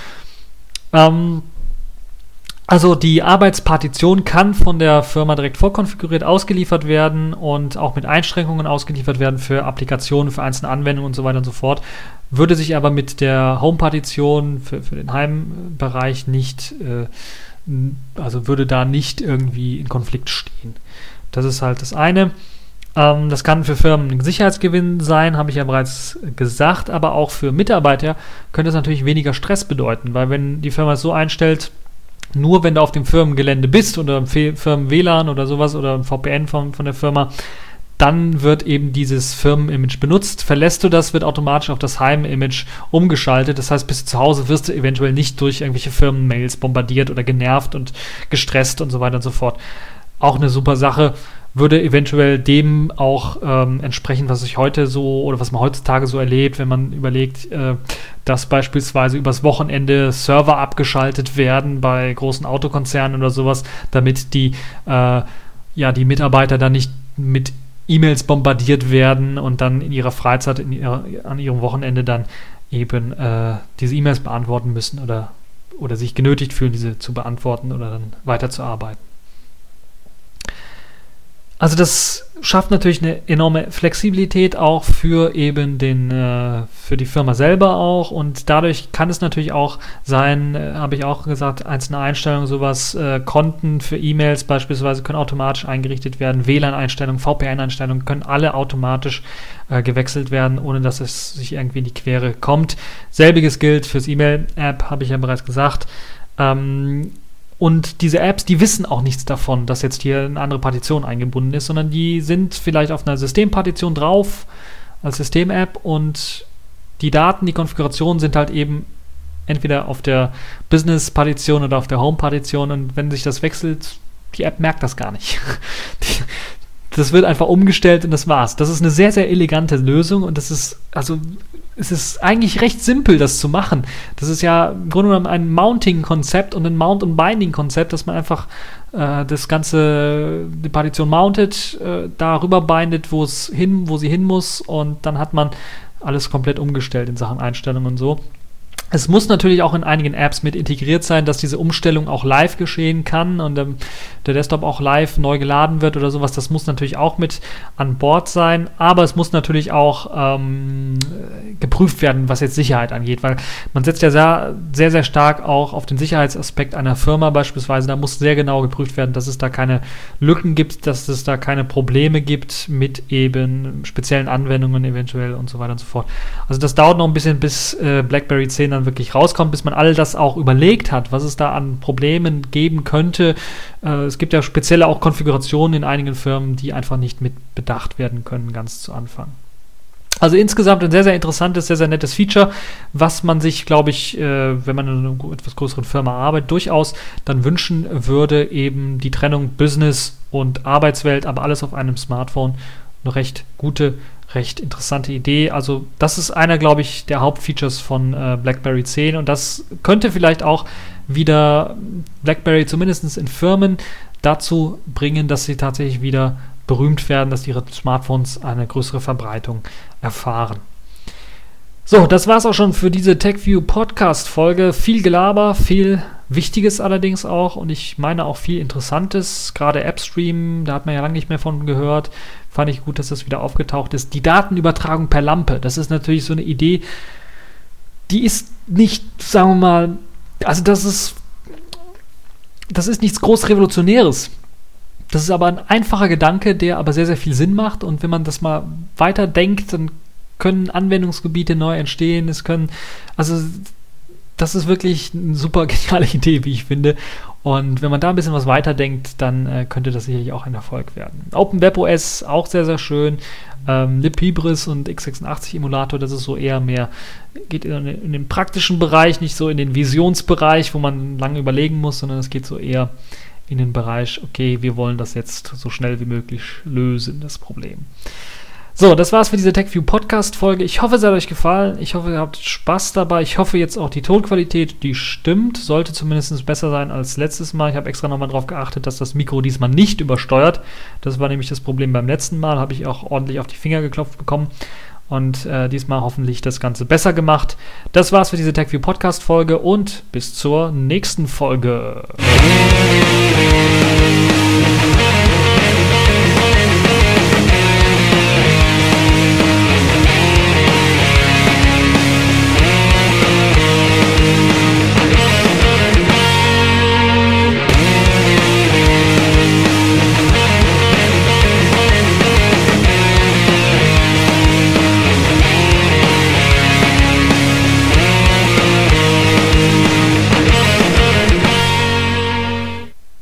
Ähm, also die Arbeitspartition kann von der Firma direkt vorkonfiguriert ausgeliefert werden und auch mit Einschränkungen ausgeliefert werden für Applikationen, für einzelne Anwendungen und so weiter und so fort. Würde sich aber mit der Home-Partition für, für den Heimbereich nicht, äh, also würde da nicht irgendwie in Konflikt stehen. Das ist halt das eine. Ähm, das kann für Firmen ein Sicherheitsgewinn sein, habe ich ja bereits gesagt, aber auch für Mitarbeiter könnte es natürlich weniger Stress bedeuten, weil wenn die Firma es so einstellt, nur wenn du auf dem Firmengelände bist oder im Firmen-W L A N oder sowas oder im V P N von, von der Firma, dann wird eben dieses Firmen-Image benutzt. Verlässt du das, wird automatisch auf das Heim-Image umgeschaltet. Das heißt, bis zu Hause wirst du eventuell nicht durch irgendwelche Firmen-Mails bombardiert oder genervt und gestresst und so weiter und so fort. Auch eine super Sache, würde eventuell dem auch ähm, entsprechen, was sich heute so oder was man heutzutage so erlebt, wenn man überlegt, äh, dass beispielsweise übers Wochenende Server abgeschaltet werden bei großen Autokonzernen oder sowas, damit die, äh, ja, die Mitarbeiter dann nicht mit E-Mails bombardiert werden und dann in ihrer Freizeit, in ihrer, an ihrem Wochenende dann eben äh, diese E-Mails beantworten müssen oder, oder sich genötigt fühlen, diese zu beantworten oder dann weiterzuarbeiten. Also das schafft natürlich eine enorme Flexibilität auch für eben den, äh, für die Firma selber auch, und dadurch kann es natürlich auch sein, äh, habe ich auch gesagt, einzelne Einstellungen, sowas, äh, Konten für E-Mails beispielsweise können automatisch eingerichtet werden, W L A N-Einstellungen, V P N-Einstellungen können alle automatisch äh, gewechselt werden, ohne dass es sich irgendwie in die Quere kommt. Selbiges gilt fürs E-Mail-App, habe ich ja bereits gesagt. Ähm, Und diese Apps, die wissen auch nichts davon, dass jetzt hier eine andere Partition eingebunden ist, sondern die sind vielleicht auf einer Systempartition drauf, als System-App, und die Daten, die Konfigurationen sind halt eben entweder auf der Business-Partition oder auf der Home-Partition, und wenn sich das wechselt, die App merkt das gar nicht. Die, das wird einfach umgestellt und das war's. Das ist eine sehr, sehr elegante Lösung, und das ist, also es ist eigentlich recht simpel, das zu machen. Das ist ja im Grunde genommen ein Mounting-Konzept und ein Mount- und Binding-Konzept, dass man einfach äh, das ganze, die Partition mountet, äh, darüber bindet, wo es hin, wo sie hin muss, und dann hat man alles komplett umgestellt in Sachen Einstellungen und so. Es muss natürlich auch in einigen Apps mit integriert sein, dass diese Umstellung auch live geschehen kann und ähm, der Desktop auch live neu geladen wird oder sowas. Das muss natürlich auch mit an Bord sein, aber es muss natürlich auch ähm, geprüft werden, was jetzt Sicherheit angeht, weil man setzt ja sehr, sehr, sehr stark auch auf den Sicherheitsaspekt einer Firma beispielsweise. Da muss sehr genau geprüft werden, dass es da keine Lücken gibt, dass es da keine Probleme gibt mit eben speziellen Anwendungen eventuell und so weiter und so fort. Also das dauert noch ein bisschen, bis äh, BlackBerry zehn dann wirklich rauskommt, bis man all das auch überlegt hat, was es da an Problemen geben könnte. Äh, es gibt ja spezielle auch Konfigurationen in einigen Firmen, die einfach nicht mit bedacht werden können, ganz zu Anfang. Also insgesamt ein sehr, sehr interessantes, sehr, sehr nettes Feature, was man sich, glaube ich, äh, wenn man in einer etwas größeren Firma arbeitet, durchaus dann wünschen würde, eben die Trennung Business und Arbeitswelt, aber alles auf einem Smartphone. Eine recht gute, recht interessante Idee. Also das ist einer, glaube ich, der Hauptfeatures von äh, BlackBerry zehn, und das könnte vielleicht auch wieder BlackBerry zumindest in Firmen dazu bringen, dass sie tatsächlich wieder berühmt werden, dass ihre Smartphones eine größere Verbreitung erfahren. So, das war's auch schon für diese TechView Podcast-Folge. Viel Gelaber, viel Wichtiges allerdings auch und ich meine auch viel Interessantes. Gerade AppStream, da hat man ja lange nicht mehr von gehört. Fand ich gut, dass das wieder aufgetaucht ist. Die Datenübertragung per Lampe, das ist natürlich so eine Idee, die ist nicht, sagen wir mal, also das ist, das ist nichts groß Revolutionäres. Das ist aber ein einfacher Gedanke, der aber sehr, sehr viel Sinn macht und wenn man das mal weiterdenkt, dann können Anwendungsgebiete neu entstehen, es können, also das ist wirklich eine super geniale Idee, wie ich finde. Und wenn man da ein bisschen was weiterdenkt, dann äh, könnte das sicherlich auch ein Erfolg werden. OpenWebOS, auch sehr, sehr schön. Ähm, libhybris und x sechsundachtzig Emulator, das ist so eher mehr, geht in, in den praktischen Bereich, nicht so in den Visionsbereich, wo man lange überlegen muss, sondern es geht so eher in den Bereich, okay, wir wollen das jetzt so schnell wie möglich lösen, das Problem. So, das war's für diese TechView Podcast-Folge. Ich hoffe, es hat euch gefallen. Ich hoffe, ihr habt Spaß dabei. Ich hoffe jetzt auch die Tonqualität, die stimmt. Sollte zumindest besser sein als letztes Mal. Ich habe extra nochmal drauf geachtet, dass das Mikro diesmal nicht übersteuert. Das war nämlich das Problem beim letzten Mal. Habe ich auch ordentlich auf die Finger geklopft bekommen. Und äh, diesmal hoffentlich das Ganze besser gemacht. Das war's für diese TechView Podcast-Folge und bis zur nächsten Folge.